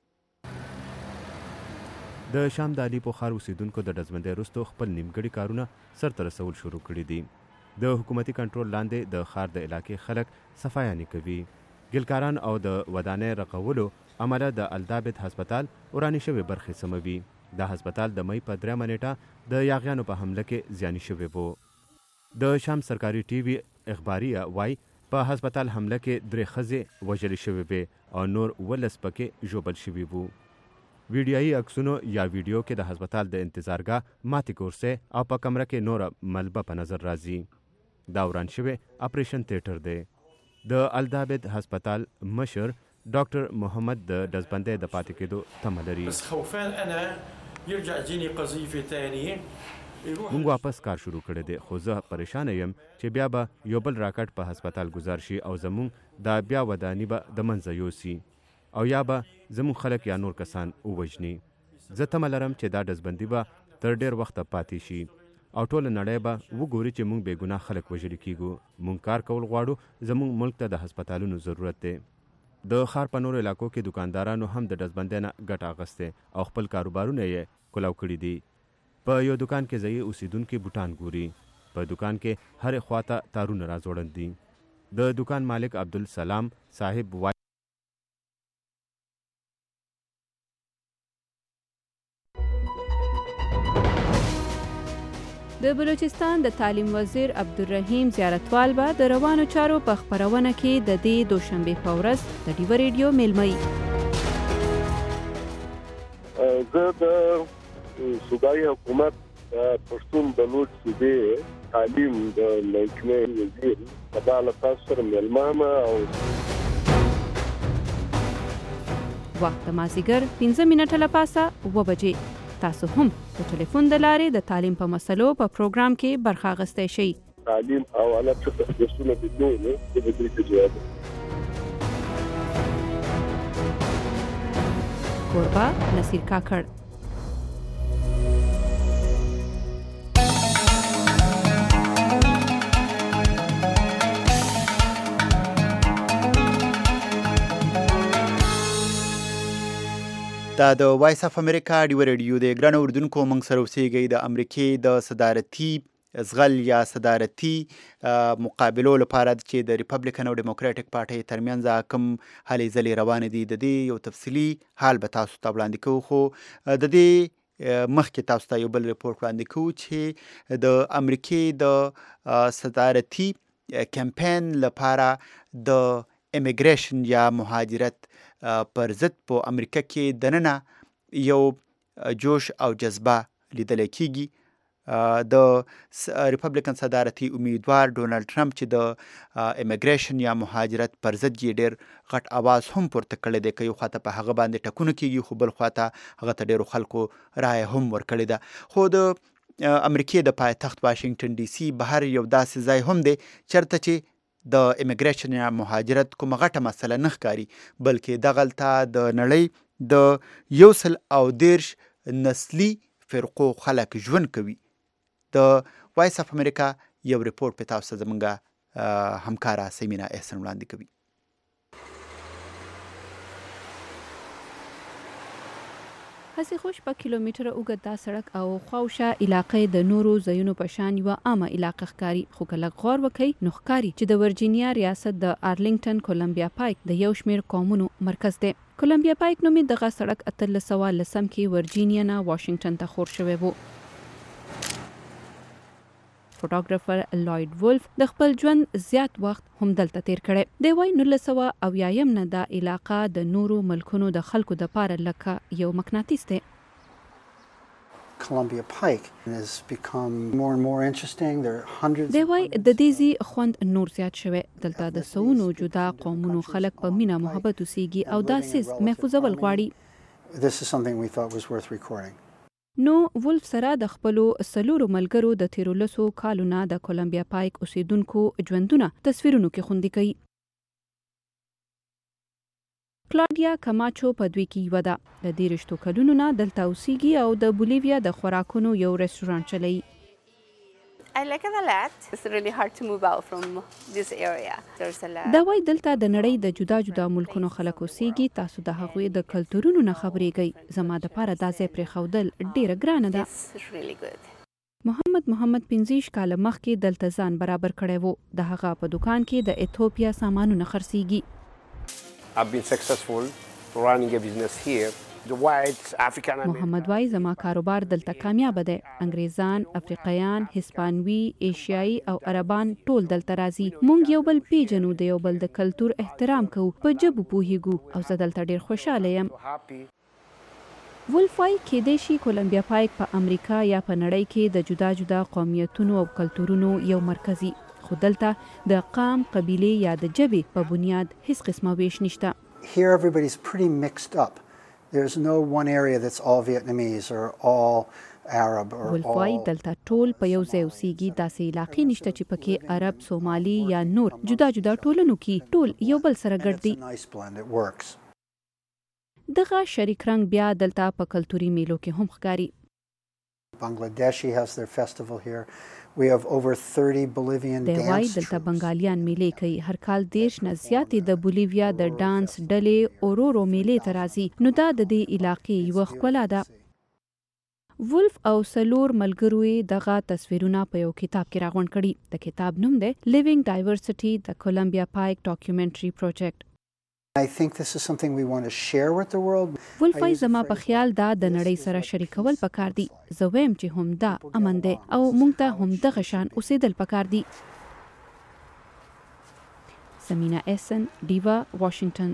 د شام د الیپو ښار اوسیدونکو د ډزبندۍ وروستو خپل نیمګړي کارونه سرته رسول شروع کړي دي. د حکومتي کنټرول لاندې د ښار د علاقې خلک صفایانې کوي. ګلکاران او د ودانۍ رغولو عمله د الدابد هسپتال ورانې شوې برخې سموي. دا هسپتال د مۍ په 3 نیټه د یاغیانو په حمله کې زیاني شوی وو. د شام سرکاري ټي وي اخباریه وای په هسپتال حمله کې 3 ښځې وژلې شوې وې او نور 12 پکې ژوبل شوي وو. ویډیایي عکسونو یا ویډیو کې د هسپتال د انتظارګاه ماتې کورسۍ او په کمره کې نوره ملبه په نظر راځي. دا وران شوی اپریشن تیټر دی. د الدابد هسپتال مشر ډاکټر محمد د ډزبندۍ د پاتې کېدو تمه لري. مونږ واپس کار شروع کړی دی خو زه پریشانه یم چې بیا به یو بل راکټ په هسپتال گزار شي او زمونږ دا بیا وداني به د منځه یوسي او یا به زمونږ خلک یا نور کسان ووژني. زه تمه لرم چې دا ډزبندي به تر ډیر وخته پاتې شي او ټوله نړۍ به وګوري چې مونږ بې ګناه خلک وژلي کیږو. مونږ کار کول غواړو، زمونږ ملک ته د هسپتالونو ضرورت دی. د ښار په نورو علاقو کې دکاندارانو هم د ډزبندۍ نه ګټه اخیستې او خپل کاروبارونه یې کلاو کړي دي. په یو دکان کې ځایي اوسیدونکي بوټان ګوري. په دکان کې هرې خواته تارونه راځوړند دي. د دکان مالک عبدالسلام صاحب د بلوچستان د تعلیم وزیر عبدالرحیم زیارتوال به د روانو چارو په خپرونه کې د دې دوشنبه په ورځ د ډیو ریډیو میلمه وي. زه د صوبایي حکومت پښتون بلوچ صوبې تعلیم د محکمې وزیر سبا له تاسو سره میلمه او وخت د مازدیګر 15 منټه له پاسه 7 بجې. تاسو هم د ټلیفون د لارې د تعلیم په مسلو په پروګرام کې برخه اخیستی شئ. تعلیم او اله څه درسونه دي نو د دې ته جواب کوربه نصیر کاکړ. دا د وایس اف امریکا ډیو ریډیو د ګران اردوونکو موږ سره اوسېږئ د امریکې د صدارتي زغل یا صدارتي مقابلو لپاره چې د ریپبلیکن او ډیموکراټک پارټۍ ترمنځ کوم هلې ځلې روانې دي د دې یو تفصیلي حال به تاسو ته وړاندې کوو. خو د دې مخکې تاسو ته یو بل ریپورټ وړاندې کوو چې د امریکې د صدارتي کمپین لپاره د امیګریشن یا مهاجرت پر ضد په امریکا کې دننه یو جوش او جذبه لیدل کېږي. د ریپبلیکن صدارتي امیدوار ډونالد ټرمپ چې د امیګریشن یا مهاجرت پر ضد یې ډېر غټ اواز هم پورته کړی دی، که یو خواته په هغه باندې ټکونه کېږي خو بل خواته هغه ته ډېرو خلکو رایه هم ورکړې ده. خو د امریکې د پایتخت واشنګټن ډي سي بهر یو داسې ځای هم دی چېرته چې د امیګریشن یا مهاجرت کومه غټه مسله نه ښکاري، بلکې دغلته د نړۍ د 130 نسلي فرقو خلک ژوند کوي. د وایس اف امریکا یو ریپورټ په تاسو زمونږ همکاره سیمینا احسن وړاندې کوي. هسې خوش په کیلومتره اوږد دا سړک او خواوشا علاقې د نورو ځایونو په شان یوه عامه علاقه ښکاري، خو که لږ غور وکئ نو ښکاري چې د ورجینیا ریاست د آرلینګټن کولمبیا پایک د یو شمېر قومونو مرکز دی. کولمبیا پایک نومې دغه سړک 1810 کې ورجینیا نه واشنګټن ته خور شوی و. فوټوګرافر لوید وولف د خپل ژوند زیات وخت هم دلته تیر کړی دی. وایي 1980 نه دا علاقه د نورو ملکونو د خلکو دپاره لکه یو مقناطیس دی. Columbia Pike has become more and more interesting. There are hundreds. دی وایي د دې ځای خوند نور زیات شوی. دلته د سوونو جدا قومونو خلک په مینه محبت اوسیږي او دا څیز محفوظول غواړي. This is something we thought was worth recording. نو وولف سره د خپلو 4 ملګرو د 13 کالو نه د کولمبیا پایک اوسیدونکو ژوندونه تصویرونو کې خوندي کوي. کلاډیا کماچو په دوی کې یوه ده. د 13 کلونو نه دلته اوسیږي او د بولیویا د خوراکونو یو رستورانت چلوي. I like it a lot. It's really hard to move out from this area. There's a lot. دا وایي دلته د نړۍ د جدا جدا ملکونو خلک اوسیږي. تاسو د هغوی د کلتورونو نه خبرېږئ. زما دپاره دا ځای پرېښودل ډېره ګرانه ده. It's really good. محمد 15 کاله مخکې دلته ځان برابر کړی و. د هغه په دکان کې د ایتوپیا سامانونه خرڅېږي. I've been successful running a business here. محمد وای زما کاروبار دلته کامیاب دی. انګریزان، افریقایان، هسپانوي، ایشیایي او عربان ټول دلته راځي. مونږ یو بل پیژنو، د یو بل د کلتور احترام کوو، په ژبو پوهیږو او زه دلته ډیر خوشاله یم. وولف وای کېدای شي کولمبیا پایک په امریکا یا په نړۍ کې د جدا جدا قومیتونو او کلتورونو یو مرکزي، خو دلته د قام، قبیلې یا د ژبې په بنیاد هیڅ قسمه ویش نشته. Here everybody's pretty mixed up. There's no one area that's all Vietnamese or all Arab or وولف وای دلته ټول په یو ځای اوسیږي. داسې علاقې نشته چې پکې عرب، سومالي یا نور جدا جدا ټولنو کې ټول یو بل سره ګډ دي. دغه شریک رنګ بیا دلته په کلتوري میلو کې هم ښکاري. Bangladeshi has their festival here. We have over 30 Bolivian dance. دی وای دلته بنګالیان میلې کوي. هر کال 30 نه زیاتې د بولیویا د ډانس ډلې اورورو میلې ته راځي. نو دا د دې علاقې یوه ښکلا ده. وولف او 4 ملګرو یې دغه تصویرونه په یو کتاب کې راغونډ کړي. د کتاب نوم دی Living Diversity: The Columbia Pike Documentary Project. I think this is something we want to share with the world. ولفای زما په خیال دا د نړۍ سره شریکول پکار دي. زه وایم چې هم دا امن دی او موږ ته هم دغه شان اوسېدل پکار دي. سمینا احسن، ډیوا، واشنگټن.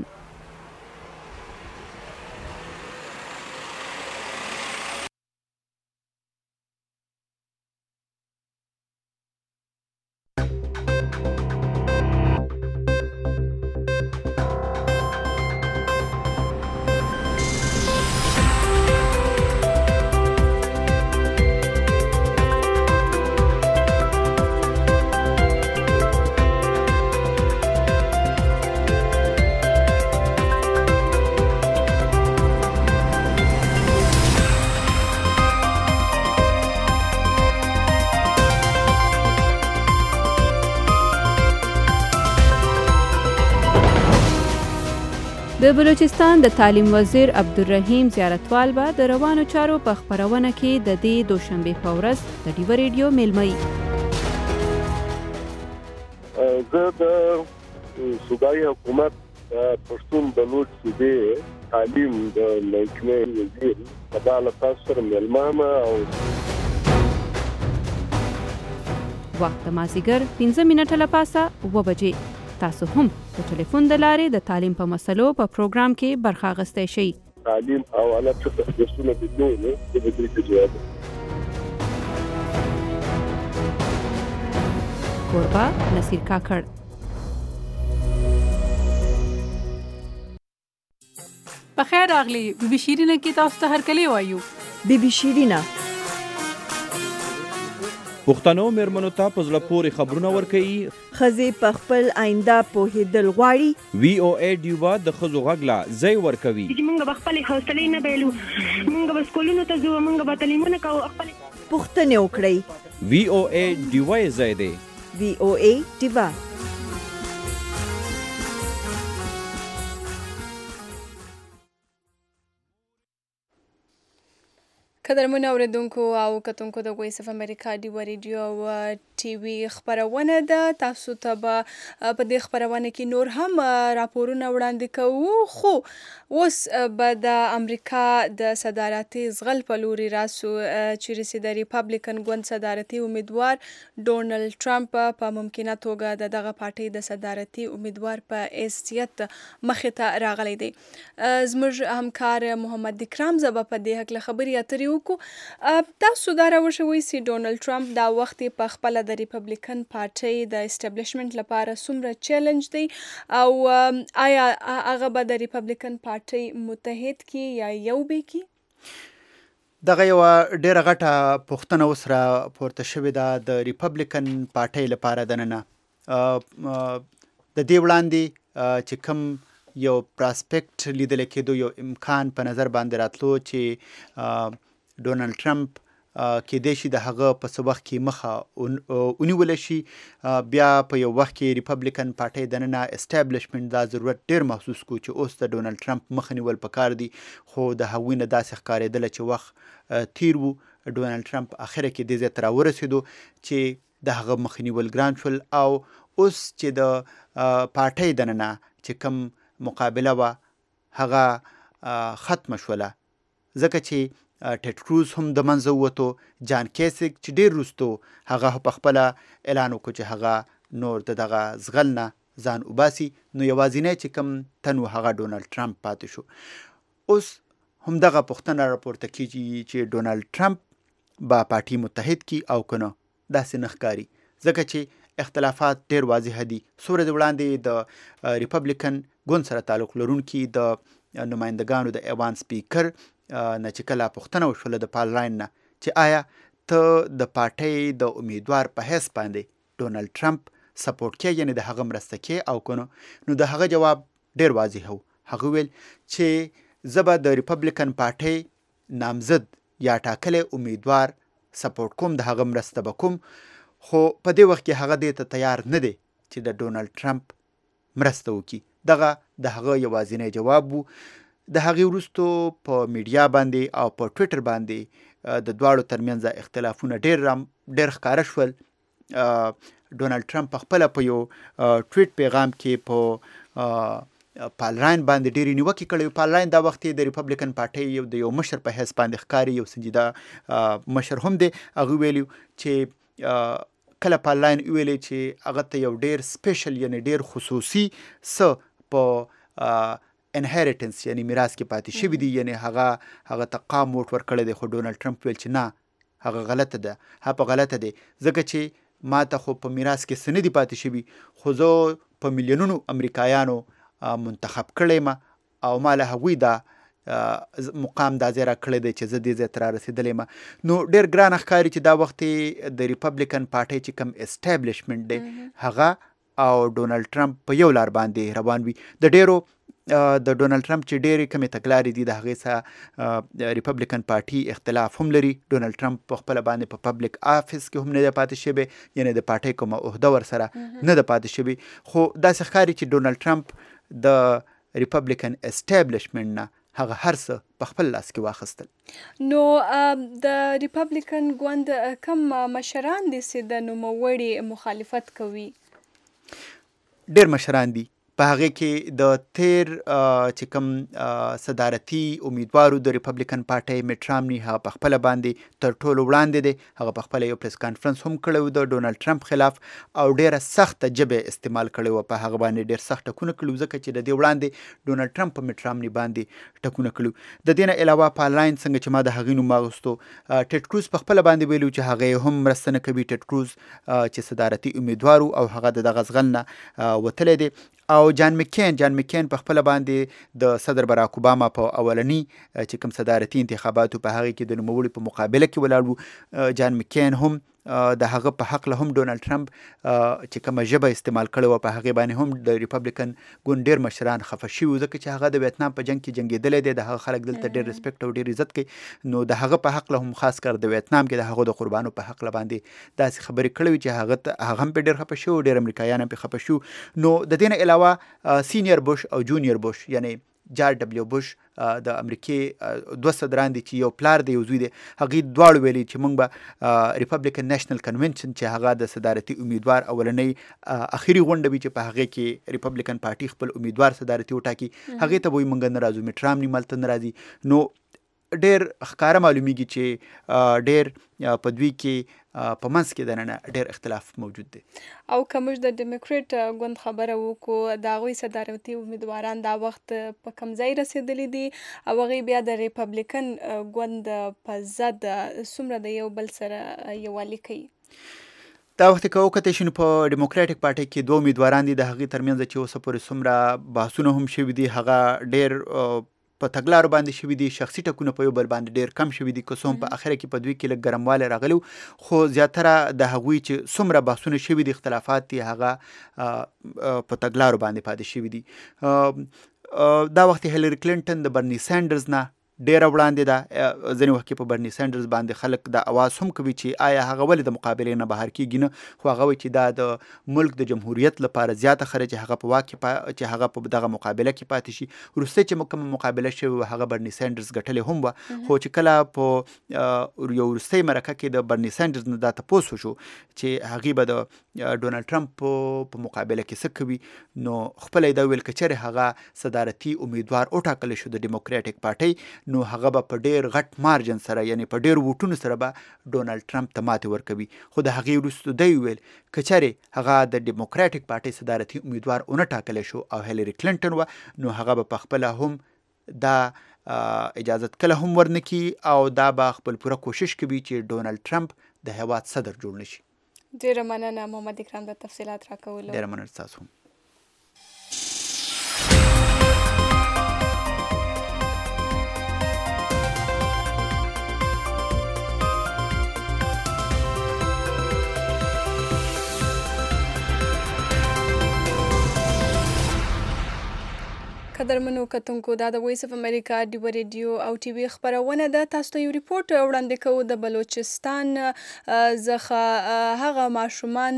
د بلوچستان د تعلیم وزیر عبدالرحیم زیارتوال به د روانو چارو په خپرونه کې د دې دوشنبه په ورځ د ډیوا ریډیو میلمه وي. زه د صوبایي حکومت پښتون بلوچ صوبې تعلیم د محکمې وزیر په اړه تاسو سره میلمه او وخت د مازدیګر 15 منټه لپاسه 2 بجې. تاسو هم د ټلیفون د لارې د تعلیم په مسلو په پروګرام کې برخه اخیستی شئ. تعلیم او اعلی درسونه د دوی نه د دې جواب کوربه نصیر کاکړ. په خیر راغلی بي بي شیرینه کې تاسو ته هرکلی وایو. بي بي شیرینه پښتنو مېرمنو ته په زړه پورې خبرونه ورکوي. ښځې په خپل آینده پوهېدل غواړي. VOA ډیوا د ښځو غږ لا ځای ورکوي. موږ به خپلې حوصلې نه بایلو، موږ به سکولونو ته ځو، موږ به تعلیمونه کوو، خپلې پوښتنې وکړئ. VOA ډیوا یې ځای دی. VOA ډیوا. قدرمن اوریدونکو او کتونکو د وایس اف امریکا ډیوا ریډیو او ټي وي خبرونه ده. تاسو ته به په دې خبرونه کې نور هم راپورونه وړاندې کوو، خو اوس به د امریکا د صدارتي زغل په لوري راسو چیرې د ریپبلیکن ګوند صدارتي امیدوار ډونالد ټرمپ په ممکنه توګه دغه پارټۍ د صدارتي امیدوار په حیثیت مخې ته راغلی دی. زموږ همکار محمد اکرام زبا په دې هکله خبرې اترې وکړو. تاسو دا راوښوئ چې ډونالد ټرمپ دا وخت په خپله د ریپبلیکن پارټۍ د اسټابلیشمنټ لپاره څومره چیلنج دی او آیا هغه به د ریپبلیکن پارټۍ متحد کی یا یو به کی؟ دغه یو ډیره غټه پوښتنه اوس را پورته شوې ده د ریپبلیکن پارټۍ لپاره دننه. د دې وړاندې چې کوم یو پراسپیکټ لیدل کېدو، یو امکان په نظر باندې راتلو چې ډونالد ټرمپ کېدای شي د هغه په څه وخت کې مخه ونیولی شي، بیا په یو وخت کې ریپبلیکن پارټۍ دننه اسټابلیشمنټ دا ضرورت ډېر محسوس کو چې اوس د ډونالد ټرمپ مخه نیول پکار دي، خو د هغوی نه داسې ښکارېدله چې وخت تیر و. ډونالد ټرمپ اخره کې دې ځای ته راورسېدو چې د هغه مخه نیول ګران شول او اوس چې د پارټۍ دننه چې کوم مقابله وه هغه ختمه شوله، ځکه چې ټیډ کروز هم د منځه ووتو. جان کیسک چې ډېر وروستو هغه په خپله اعلان وکړو چې هغه نور د دغه زغل نه ځان وباسي، نو یوازینی چې کوم تن و هغه ډونالد ټرمپ پاتې شو. اوس همدغه پوښتنه راپورته کېږي چې ډونالد ټرمپ به پارټي متحد کی او که نه. داسې نه ښکاري، ځکه چې اختلافات ډېر واضح دي. څو ورځې وړاندې د ریپبلیکن ګوند سره تعلق لرونکي د نمایندګانو د ایوان سپیکر نه چې کله پوښتنه وشوله د پال راین نه چې آیا ته د پارټۍ د امیدوار په حیث باندې ډونالد ټرمپ سپورټ کې، یعنی د هغه مرسته کې او که نه، نو د هغه جواب ډېر واضح و. هغه ویل چې زه به د ریپبلیکن پارټۍ نامزد یا ټاکلی امیدوار سپورټ کوم، د هغه مرسته به کوم، خو په دې وخت کې هغه دې ته تیار نه دی چې د ډونالد ټرمپ مرسته وکړي. دغه د هغه یوازینی جواب و. د هغې وروستو په میډیا باندې او په ټویټر باندې د دواړو ترمنځ اختلافونه ډېر ښکاره شول. ډونالد ټرمپ پخپله په یو ټویټ پیغام کې په پال راین باندې ډېرې نیوکې کړې. پال راین دا وخت د ریپبلیکن پارټۍ د یو مشر په حیث باندې ښکاري، یو سنجیده مشر هم دی. هغه ویلي چې کله پال راین ویلي چې هغه ته یو ډېر سپیشل یعنی ډېر خصوصي څه په انهریټنس یعنی میراث کې پاتې شوي دي، یعنی هغه ته قام ووټ ورکړی دی. خو ډونالډ ټرمپ ویل چې نه، هغه غلطه ده، هغه غلطه دی، ځکه چې ما ته خو په میراث کې څه نه دي پاتې شوي، خو زه په میلیونونو امریکایانو منتخب کړی یم او ما له هغوی دا مقام دا ځای راکړی دی چې زه دې ځای ته رارسېدلی یم. نو ډېر ګرانه ښکاري چې دا وخت د ریپبلیکن پارټۍ چې کوم اسټابلیشمنټ دی هغه او ډونالډ ټرمپ په یو لار باندې روان وي. د ډونالډ ټرمپ چې ډېرې کمې تګلارې دي د هغې څخه ریپبلیکن پارټي اختلاف هم لري. ډونالډ ټرمپ په خپله باندې په پبلک آفیس کې هم نه دی پاتې شوی، یعنی د پارټۍ کومه عهده ورسره نه ده پاتې شوې. خو داسې ښکاري چې ډونالډ ټرمپ د ریپبلیکن اسټابلیشمنټ نه هغه هر څه په خپل لاس کې واخیستل. نو د ریپبلیکن ګوند کم مشران دي چې د نوموړي مخالفت کوي؟ ډېر مشران دي. په هغې کې د تیر چې کوم صدارتي امیدوارو د ریپبلیکن پارټۍ میټ رامني هغه په خپله باندې تر ټولو وړاندې دی. هغه په خپله یو پریس کانفرنس هم کړی و د ډونالډ ټرمپ خلاف او ډېره سخته ژبه استعمال کړې وه. په هغه باندې ډېر سخت ټکونه کړي وو، ځکه چې د دې وړاندې ډونالډ ټرمپ په میټ رامني باندې ټکونه کړي. د دې نه علاوه پال راین څنګه چې ما د هغې نوم واغوستو، ټیډ کروز په خپله باندې ویلي چې هغه هم مرسته نه کوي. ټیډ کروز چې صدارتي امیدوار او هغه د دغه زغل نه وتلی دی. او جان مکین په خپله باندې د صدر براک اوباما په اولني چې کوم صدارتي انتخاباتو په هغې کې د نوموړي په مقابله کې ولاړ و. جان مکین هم د هغه په حقله هم ډونالډ ټرمپ چې کومه ژبه استعمال کړې وه په هغې باندې هم د ریپبلیکن ګوند ډېر مشران خفه شوي وو، ځکه چې هغه د ویتنام په جنګ کې جنګېدلی دی. د هغه خلک دلته ډېر ریسپیکټ او ډېر عزت کوي. نو د هغه په حقله هم خاص کر د ویتنام کې د هغو د قربانو په حقله باندې داسې خبرې کړې وي چې هغه هم پرې ډېر خفه شو، ډېر امریکایان هم پرې خفه شو. نو د دې نه علاوه سینیر بوش او جونیور بوش یعنی جارج ډبلیو بوش د امریکې دوه صدران دي چې یو پلار دی یو زوی دی. هغوی دواړو ویلي چې موږ به ریپبلیکن نیشنل کنونشن چې هغه د صدارتي امیدوار اولنۍ اخري غونډه وي چې په هغې کې ریپبلیکن پارټي خپل امیدوار صدارتي وټاکي، هغې ته به وایي موږ نه راځو، میټ رامني ملته نه راځي. نو ډېر ښکاره معلومیږي چې ډېر په دوی کې په منځ کې دننه ډېر اختلاف موجود دی. او که موږ د ډیموکریټ ګوند خبره وکړو، د هغوی صدارتي امیدواران دا وخت په کوم ځای رسېدلي دي او هغوی بیا د ریپبلیکن ګوند په ضد څومره د یو بل سره یووالي کوي؟ دا وخت که وکتلی شو نو په ډیموکراټیک پارټۍ کې دوه امیدواران دي. د هغې ترمنځ چې اوسه پورې څومره بحثونه هم شوي دي هغه ډېر په تګلارو باندې شوي دي. شخصي ټکونه په یو بل باندې ډېر کم شوي دي، که څه هم په اخره کې په دوی کې لږ ګرموالی راغلی و، خو زیاتره د هغوی چې څومره بحثونه شوي دي اختلافات دي هغه په تګلارو باندې پاتې شوي دي. دا وخت هیلري کلینټن د برني سینډرز نه ډېره وړاندې ده. ځینې وخت کې په برني سینډرز باندې خلک د اواز هم کوي چې آیا هغه ولې د مقابلې نه بهر کېږي نه، خو هغه وایي چې دا د ملک د جمهوریت لپاره زیاته ښه چې هغه په واک کې چې هغه په دغه مقابله کې پاتې شي. وروستی چې کومه مقابله شوې وه هغه برني سینډرز ګټلې هم وه، خو چې کله په یو وروستۍ مرکه کې د برني سینډرز نه دا تپوس وشو چې هغې به د ډونالډ ټرمپ په مقابله کې څه کوي، نو خپله یې دا ویل که چېرې هغه صدارتي امیدوار وټاکلی شو د ډیموکراټیک پارټۍ، نو هغه به په ډېر غټ مارجن سره یعنی په ډېر ووټونو سره به ډونالډ ټرمپ ته ماتې ورکوي. خو د هغې وروسته دی ویل که چېرې هغه د ډیموکراټیک پارټۍ صدارتي امیدوار ونه ټاکلی شو او هیلري کلینټن وه، نو هغه به په خپله هم دا اجازت کله هم ورنه کړي او دا به خپل پوره کوشش کوي چې ډونالډ ټرمپ د هېواد صدر جوړ نه شي. ډېره مننه محمد اکرام د تفصیلات راکولو. ډېره مننه ستاسو هم. قدرمنو کتونکو دا د وایس اف امریکا ډیو ریډیو او ټي وي خبرونه ده. تاسو ته یو ریپورت وړاندې کوو د بلوچستان څخه هغه ماشومان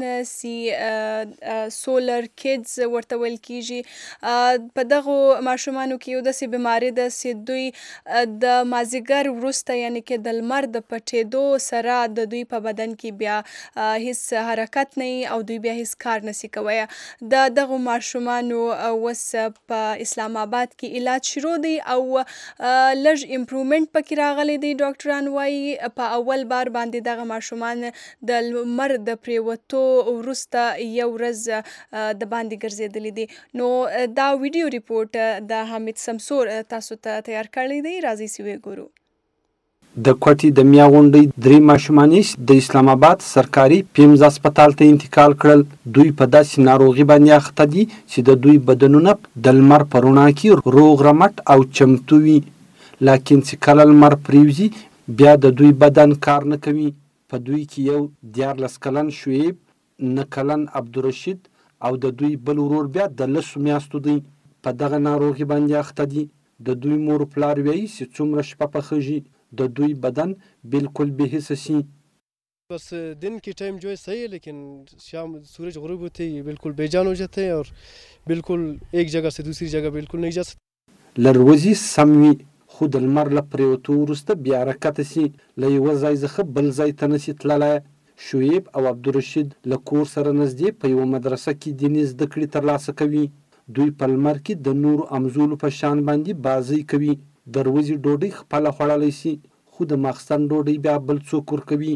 چې سولر کیدز ورته ویل کیږي. په دغه ماشومانو کې یو داسې بیماري ده چې دوی د مازدیګر وروسته یعنې کې د لمر د پټېدو سره د دوی په بدن کې بیا هیڅ حرکت نه وي او دوی بیا هیڅ کار نشي کوی. د دغو ماشومانو اوس په اسلام آباد کې علاج شروع دی او لږ امپرومنٹ پکې راغلی دی. ډاکټران وایي په اول بار باندې دغه ماشومان د لمر د پریوتو وروسته یو ورځ د باندې ګرځېدلی دي. نو دا ویډیو ریپورت د حامد سمسور تاسو ته تیار کړی دی. راځئ چې وګورو. د کوټې د میا غونډۍ 3 ماشومان د اسلام آباد سرکاري پیمز هسپتال ته انتقال کړل. دوی په داسې ناروغي باندې اخته دي چې د دوی بدنونه د لمر په رڼا کې روغ رمټ او چمتو وي، لکن چې کله لمر پریوزي بیا د دوی بدن کار نه کوي. په دوی کې یو 14 کلن شعیب، 9 کلن عبدالرشید او د دوی بل ورور بیا د 10 میاشتو دی. په دغه ناروغي باندې اخته دي. د دوی مور پلار وایي چې څومره شپه پخېږي د دوی بدن बिल्कुल बेहिस सी. बस दिन की टाइम जो है सही है, लेकिन शाम सूरज गुरूब होते ही बिल्कुल बेजान हो जाते हैं और बिल्कुल एक जगह से दूसरी जगह बिल्कुल नहीं जा सकते. लरोزي سموي خود المر لپریوتو ورسته بیا حرکت سي له یو ځای څخه بل ځای ته نشي تللی. شعیب او عبدالرشید له کور سره نږدې په یوه مدرسه کې دیني زده کړې ترلاسه کوي. دوی په لمر کې د نورو امزولو په شان باندې بازی کوي. د ورځې ډوډۍ خپله خوړلی سي، خو د ماخستن ډوډۍ بیا بل څوک ورکوي.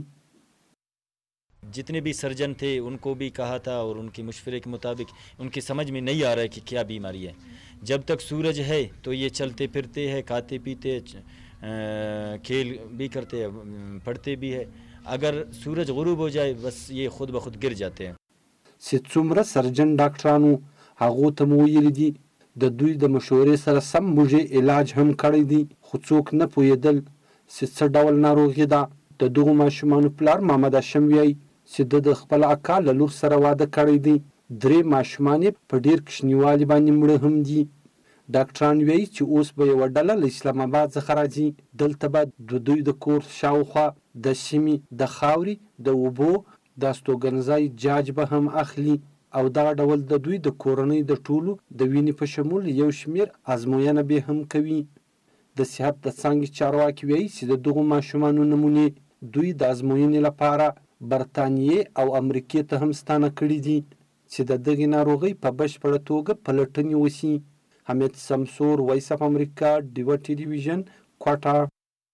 जितने भी सर्जन थे उनको भी कहा था और उनके मशवरे के मुताबिक उनकी समझ में नहीं आ रहा है कि क्या बीमारी है. जब तक सूरज है तो ये चलते फिरते हैं, खाते पीते, खेल भी करते हैं, पढ़ते भी है. अगर सूरज गुरूब हो जाए बस ये खुद ब खुद गिर जाते हैं. چې څومره سرجن ډاکټرانو هغو ته مو ویلي دي د دوی د مشورې سره سم موږ علاج هم کړی دی، خو څوک نه پوهېدل چې څه ډول ناروغي ده. د دغو ماشومانو پلار محمد هاشم وایي چې د خپل اکا له لور سره واده کړی دی. 3 ماشومان په ډېر کوچنیوالي باندې مړه هم دي. ډاکټران وایي چې اوس به یوه ډله له اسلام آباد څخه راځي. دلته به د دوی د کور شاوخوا د سیمې د خاورې، د اوبو، د استوګنځای جاج به هم اخلي او دغه ډول د دوی د کورنۍ د ټولو د وینې په شمول یو شمېر ازموینه به هم کوي. د صحت د څانګې چارواکي وایي چې د دغو ماشومانو نمونې دوی د ازموینې لپاره برطانیې او امریکې ته هم ستانه کړي دي چې د دغې ناروغۍ په بشپړه توګه پلټنې وشي. حمید سمسور، وایس اف امریکا، ډیوه ټلویزیون، کوټه.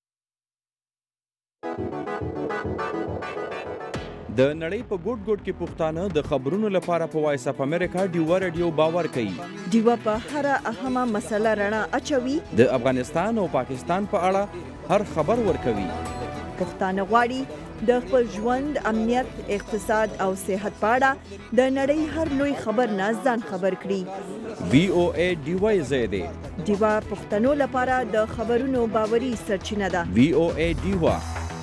د نړۍ په ګوټ ګوټ کې پښتانه د خبرونو لپاره په وایس اف امریکا ډیوه ریډیو باور کوي. ډیوه په هر اهمه مسله رڼا اچوي. د افغانستان او پاکستان په اړه هر خبر ورکوي. پښتانه غواړي د خپل ژوند، امنیت، اقتصاد او صحت په اړه د نړۍ هر لوی خبر نه ځان خبر کړي. VOA ډیوه زیاده ډیوه پښتنو لپاره د خبرونو باوري سرچینه ده. VOA ډیوه.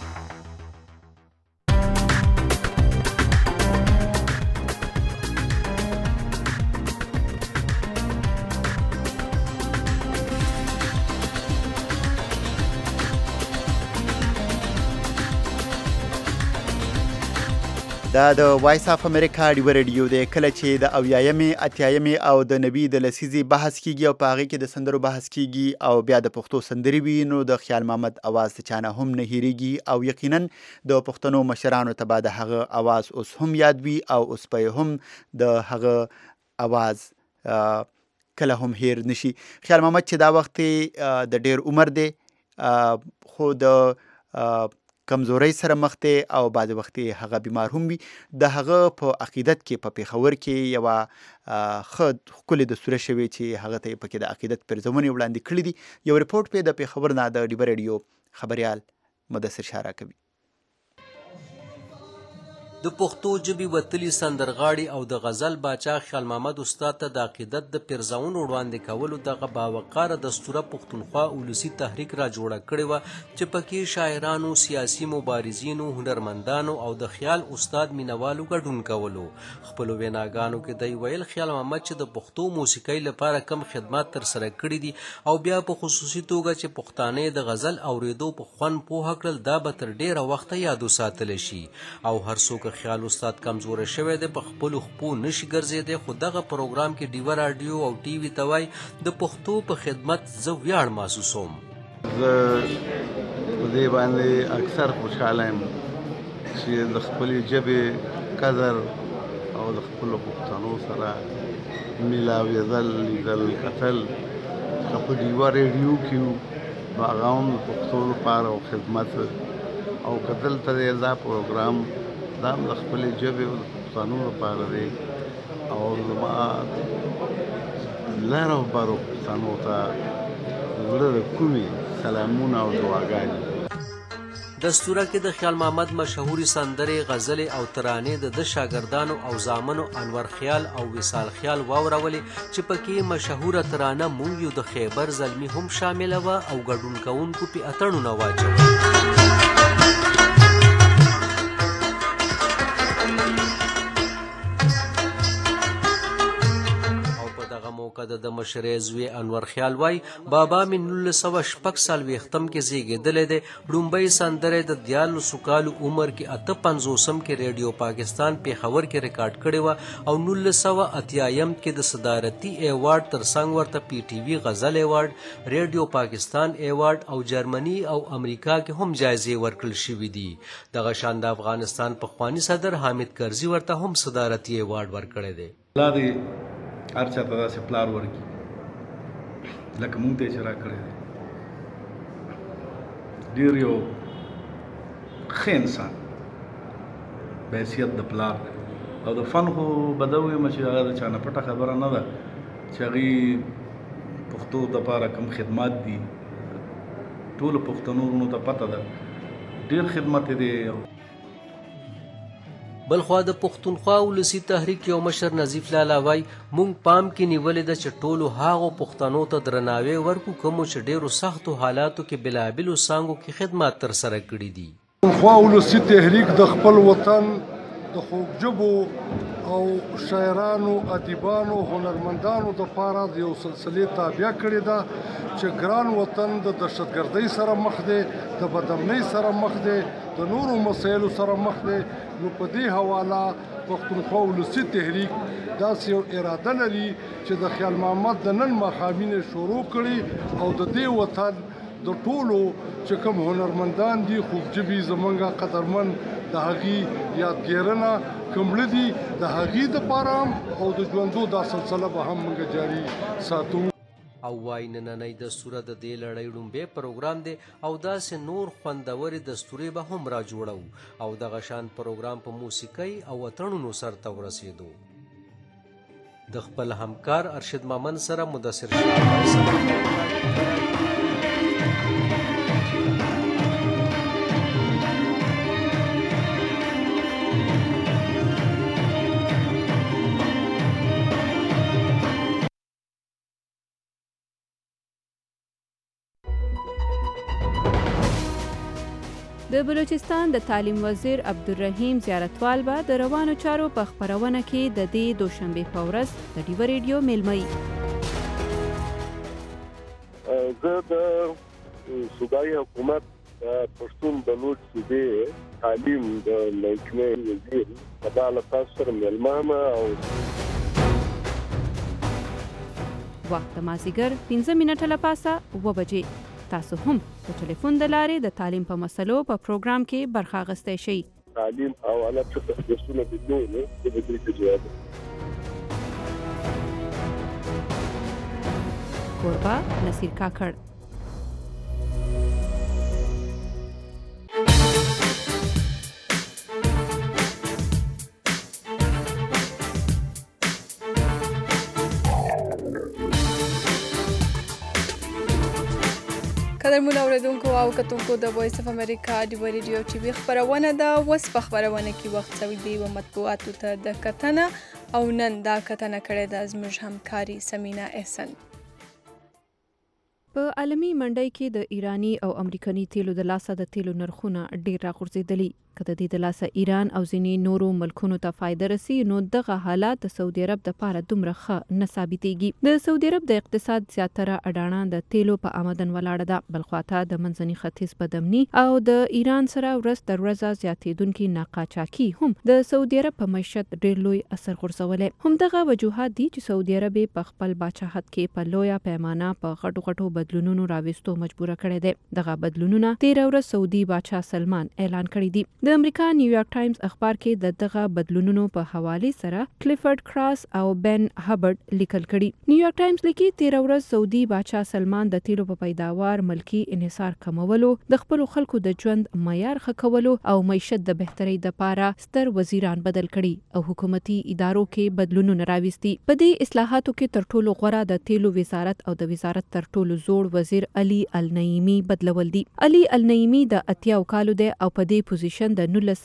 دا د وایس اف امریکا ډیوه ریډیو دی. کله چې د 80مې، 80مې او د نبی د لسیزې بحث کیږي او په هغې کې د سندرو بحث کیږي او بیا د پښتو سندرې وي، نو د خیال محمد اواز د چانه هم نه هېرېږي او یقینا د پښتنو مشرانو ته به د هغه اواز اوس هم یاد وي او اوس به هم د هغه اواز کله هم هیر نشي. خیال محمد چې دا وخت د ډېر عمر دی خو د کمزورۍ سره مخ دی او بعضې وخت هغه بیمار هم وي. د هغه په عقیدت کې په پېښور کې یوه ښه ښکلې دستوره شوې چې هغه ته یې پکې د عقیدت پرزونې وړاندې کړي دي. یو ریپورټ پې د پېښور نه د ډیوه ریډیو خبریال مدثر شاه راکوي. د پښتو ژبې وتلي سندرغاړي او د غزل باچا خیال محمد استاد ته د عقیدت د پیرزاونو وړاندې کولو دغه باوقاره دستوره پښتونخوا ولسي تحریک را جوړه کړې وه چې پکې شاعرانو، سیاسي مبارزینو، هنرمندانو او د خیال استاد مینوالو ګډون کولو. خپلو ویناګانو کې دی ویل خیال محمد چې د پښتو موسیقۍ لپاره کم خدمات ترسره کړي دي او بیا په خصوصي توګه چې پښتانه د غزل اوریدو په خوند پوهه کړل دا به تر ډیره وخته یادو ساتلی شي او هر څوک خیال استاد کمزوره شوی دی په خپلو خپو نشي ګرځېدی خو دغه پروګرام کې ډیوه راډیو او ټي وي ته وایي د پښتو په خدمت زه ویاړ محسوسوم. زه په دې باندې اکثر خوشحاله یم چې د خپلې ژبې قدر او د خپلو پښتنو سره میلاوېدل، لیدل، کتل که په ډیوه راډیو کې وو نو هغه هم د پښتو لپاره او خدمت او که دلته دی دا پروګرام دا هم د خپلې ژبې او د پښتنو لپاره دی او زما لر او برو پښتنو ته زړه د کومې سلامونه او دعاګانې. دستوره کې د خیال محمد مشهوري سندرې، غزلې او ترانې د شاګردانو او زامنو انور خیال او وصال خیال واورولې چې پکې مشهوره ترانه مونږ یو د خیبر زلمي هم شامله وه او ګډون کوونکو پې اتڼونه واچول. د مشرۍ زوی انور خیال وای بابا مې 1946 کې زیږېدلی دی. لومبۍ سندره د 14 کالو عمر کې 58 کې ریډیو پاکستان پیښور کې ریکارډ کړې وه او 1988 کې د صدارتي ایوارډ ترڅنګ ورته پی ټي وي غزل ایوارډ، ریډیو پاکستان ایوارډ او جرمني او امریکا کې هم جایزې ورکړل شوي دي. دغه شان د افغانستان پخواني صدر حامد کرزي ورته هم صدارتي ایوارډ ورکړی دی. هر چا ته داسې پلار ورکړي لکه مونږ ته یې چې راکړی دی. ډېر یو ښه انسان په حیثیت د پلار دی او د فن خو به دا ووایم چې هغه د چا نه پټه خبره نه ده چې هغې پښتو دپاره کوم خدمات دي ټولو پښتنو وروڼو ته پته ده ډېر خدمت یې دی. بلخوا د پښتونخوا ولسي تحریک یو مشر نظیف لالا وای مونږ پام کې نیولې ده چې ټولو هغو پښتنو ته درناوی ورکو کومو چې ډېرو سختو حالاتو کې بلابلو څانګو کې خدمات ترسره کړي دي. پښتونخوا ولسي تحریک د خپل وطن د خوږ ژبو او شاعرانو، ادیبانو، هنرمندانو دپاره د یو سلسلې تابع کړې ده چې ګران وطن د دهشتګردۍ سره مخ دی، د بدامنۍ سره مخ دی، د نورو مسایلو سره مخ دی. نو په دې حواله پښتونخوا ولسي تحریک داسې یو اراده لري چې د خیال محمد د نن ماښامینې شروع کړي او د دې وطن د ټولو چې کوم هنرمندان دي خوږ ژبې زمونږ قدرمن د هغې یادګیرنه کومړه دي د هغې دپاره هم او د ژوندو دا سلسله به هم موږ جاري ساتو. او وای نننۍ دستوره د دې لړۍ لومبی پروګرام دی او داسې نور خوندورې دستورې به هم را جوړو او دغه شان پروګرام په موسیقۍ او اتڼونو سرته ورسېدو. د خپل همکار ارشد مامن سره مدثر شاه د بلوچستان د تعلیم وزیر عبدالرحیم زیارتوال به د روانو چارو په خپرونه کې د دې دوشنبې په ورځ د ډیوه ریډیو میلمه زه د صوبایي حکومت پښتون بلوچ صوبې تعلیم د محکمې وزیر په ډول تاسو سره میلمه یم او وخت د مازدیګر 15 منټه له پاسه 9 بجې. تاسو هم د ټلیفون د لارې د تعلیم په مسلو په پروګرام کې برخه اخیستی شئ. تعلیم او اعلی څه درسونه دي نو د دې ته جواب کوربه نصیر کاکړ. قدرمن اوریدونکو او کتونکو د وایس اف امریکا د ریډیو ټي وي خبرونه ده. اوس په خبرونه کې وخت سوي دی و مطبوعاتو ته د کتنه او نن دا کتنه کړې ده زموږ همکاري سمینا احسن. په عالمي منډۍ کې د ایرانی او امریکایي تیلو د لاسه د تیلو نرخونه ډیر راغورځېدلي. که د دې د لاسه ایران او ځینې نورو ملکونو ته فایده رسي نو دغه حالات د سعودي عرب دپاره دومره ښه نه ثابتېږي. د سعودي عرب د اقتصاد زیاتره اډانه د تیلو په آمدن ولاړه ده. بل خواته د منځني ختیځ بدامني او د ایران سره ورځ تر ورځه زیاتېدونکي ناقاچاکي هم د سعودي عرب په معیشت ډیر لوی اثر غورځولی. همدغه وجوهات دي چې سعودي عرب په خپل باچاحت کې په لویه پیمانه په غټو غټو بدلونونو راوستو مجبوره کړی دی. دغه بدلونونه تېره ورځ سعودي باچا سلمان اعلان کړی دي. د امریکا نیویارک ټایمز اخبار کې د دغه بدلونونو په حواله سره کلیفورډ کراس او بن هبرد لیکل کړي. نیویارک ټایمز لیکي تېره ورځ سعودي باچا سلمان د تیلو په پیداوار ملکی انحصار کمولو، د خپل خلکو د ژوند معیار ښه کولو او معیشت د بهترۍ لپاره ستر وزیران بدل کړي او حکومتي ادارو کې بدلونونه راوستي. په دې اصلاحاتو کې تر ټولو غوره د تیلو وزارت او د وزارت تر ټولو زوړ وزیر علي النعیمی بدلول دي. علي النعیمی د 80 کالو دی او په دې پوزیشن د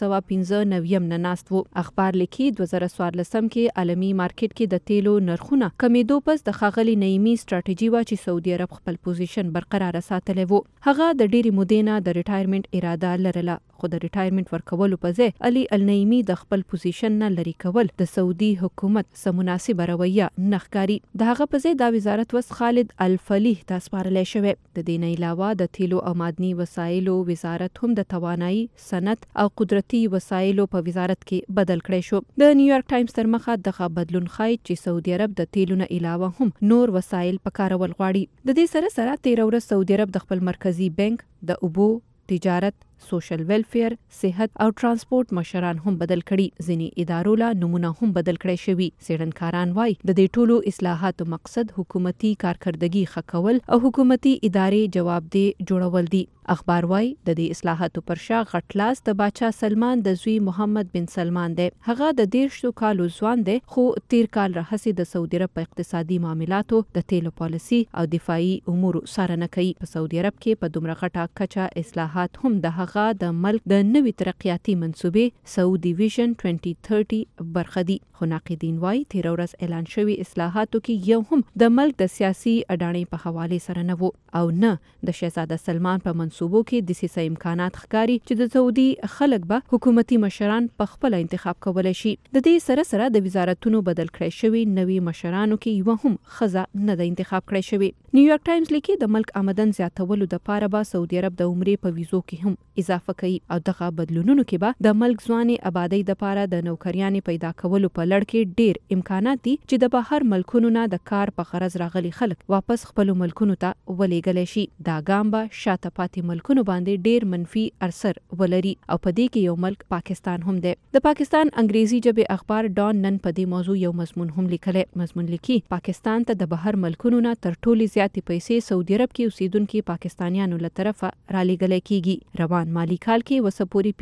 1995 نه ناست وو. اخبار لیکي 2014 کې عالمي مارکیټ کې د تیلو نرخونه کمیدو پس د ښاغلي نعیمي ستراتیژي وا چې سعودي عرب خپل پوزیشن برقرار ساتلی وو. هغه د ډېری مودې نه د ریټایرمنټ اراده لرله، خو د ریټایرمنټ ورکولو په ځای علي النعیمي د خپل پوزیشن نه لري کول د سعودي حکومت سم مناسبه رویه نه ښکاري. د هغه په ځای دا وزارت وس خالد الفلیح ته سپارلی شوی. د دې نه علاوه د تیلو او معدني وسایلو وزارت هم د توانایي، صنعت او قدرتي وسایلو په وزارت کې بدل کړی شو. د نیویارک ټایمز تر مخه دغه بدلون ښایي چې سعودي عرب د تیلو نه علاوه هم نور وسایل په کارول غواړي. د دې سره سره 13 ورځ سعودي عرب د خپل مرکزی بانک، د اوبو، تجارت، سوشل ویلفیر، صحت او ترانسپورت مشران هم بدل کړي. ځینې ادارو لا نمونه هم بدل کړی شوي. څېړنکاران وایي د دې ټولو اصلاحاتو مقصد حکومتي کارکردګي ښه کول او حکومتي ادارې جوابدeh جوړول دي. اخبار وایي د دې اصلاحاتو پر شا غټ لاس د باچا سلمان د زوی محمد بن سلمان دی. هغه د 13 کالو ځوان دی خو تیر کال راهیسې د سعودي عرب په اقتصادي معاملاتو، د تیلو پالیسي او دفاعي امورو څارنه کوي. په سعودي عرب کې په دومره غټه کچه اصلاحات هم د هغه د ملک د نوي ترقیاتي منصوبې سعودي ویژن 2030 برخه دي. خو ناقدین وایي 13 ورځ اعلان شوي اصلاحاتو کې یو هم د ملک د سیاسي اډانې په حواله سره نه وو او نه د شهزاده سلمان په منصوبو کې د سیاسي امکانات ښکاري چې د سعودي خلک به حکومتي مشران په خپل انتخاب کولای شي. د دې سره سره د وزارتونو بدل کړی شوي نوي مشرانو کې یو هم ښځه نه د انتخاب کړی شوی. نیویارک ټایمز لیکي د ملک آمدن زیاتولو لپاره به سعودي عرب د عمرې په ویزو کې هم اضافه کوي او دغه بدلونونو کې به د ملک ځواني آبادی لپاره د نوکریانې پیدا کولو په لړ کې ډیر امکانات دي چې د بهر ملکونو نه د کار په غرض راغلي خلک واپس خپل ملکونو ته ولېږلی شي. دا ګام به شاته پاتې ملکونو باندې ډیر منفي اثر ولري او په دې کې یو ملک پاکستان هم دی. د پاکستان انګریزي ژبې اخبار ډان نن په دې موضوع یو مضمون هم لیکلی. مضمون لیکي پاکستان ته د بهر ملکونو نه تر ټولو زیاتې پیسې سعودي عرب کې اوسیدونکي پاکستانیانو له طرفه رالیږلی کیږي. روان مالی کال کې وسه پورې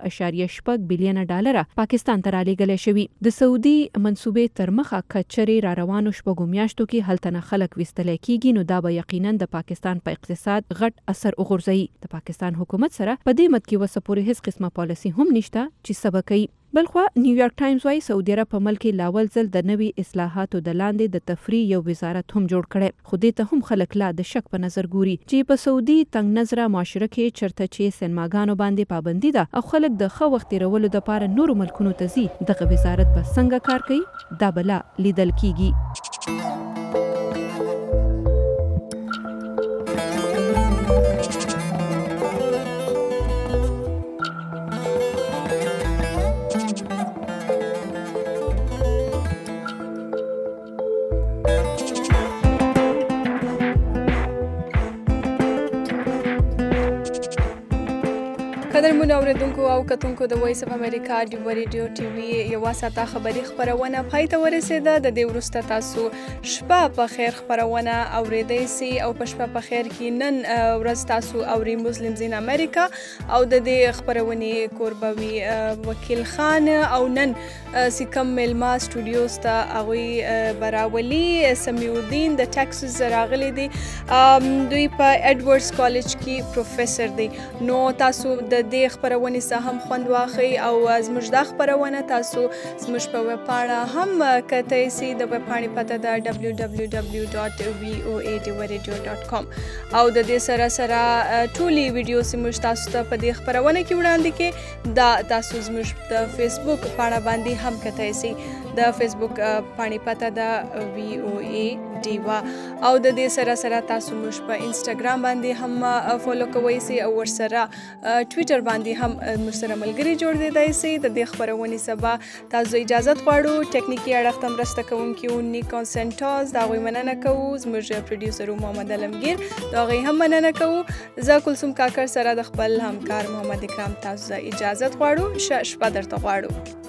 15.6 بلین ډالر پاکستان ته رالیږلی شوي. د سعودي منصوبې تر مخه کچرې را روانو شپږو میاشتو کې هلته نه خلک ویستلی کیږي نو دا به یقینا د پاکستان په اقتصاد غټ اثر وغورځوي. د پاکستان حکومت سره په دې مد کې وسه پورې هیڅ قسمه پالیسي هم نشته چې څه به کوي. بلخوا نیویارک ټایمز وايي سعودي عرب په ملک کې لاول ځل د نوي اصلاحاتو د لاندې د تفریح یو وزارت هم جوړ کړي. خو دې ته هم خلک لا د شک په نظر ګوري چې په سعودي تنگ نظره معاشره کې چرته چې سینماګانو باندې پابندي ده او خلک د ښه وخت تېرولو لپاره نورو ملکونو ته ځي، دغه وزارت به څنګه کار کوي دا به لا لیدل کیږي. قدرمن اوریدونکو او کتونکو د وایس اف امریکا ډیو ریډیو ټي وي یو ساته خبري خبرونه پای ته ورسېده. د دې وروسته تاسو شپه په خیر خبرونه اوریدئ سي او په شپه په خیر کې نن ورځ تاسو اوري مسلمز ان امریکا او د دې خبرونه کوربوي وکیل خان او نن سیکم ملما سټوډیوز ته هغوی براولي سمیودین د ټکساس راغلي دي. دوی په ایډورډز کالج کې پروفیسور دی. نو تاسو د دې خبرونې څخه هم خوند واخلئ او زموږ دا خبرونه تاسو زموږ په ویب پاڼه هم کتئ سي. د ویب پاڼې پته ده www.voadeoradio.com او د دې سره ټولې ویډیو چې موږ تاسو ته په دې خبرونه کې وړاندې کې دا تاسو زموږ د فیسبوک پاڼه باندې هم کتئ سي. د فیسبوک پاڼې پته ده VOA ډیوا او د دې سره تاسو موږ په انسټاګرام باندې هم فالو کوئ سي او ورسره ټویټر باندې هم موږ سره ملګري جوړېدای سي. د دې خبرونې سبا تاسو اجازه غواړو. ټکنیکی اړخ ته مرسته کوونکي نیکون سنټاز دا غوي مننه کوو. زموږ پروډوسر محمد علمگیر دا غوي هم مننه کوو. زه کلثوم کاکر سره د خپل همکار محمد اکرام تاسو اجازه غواړو. شپه درته غواړو.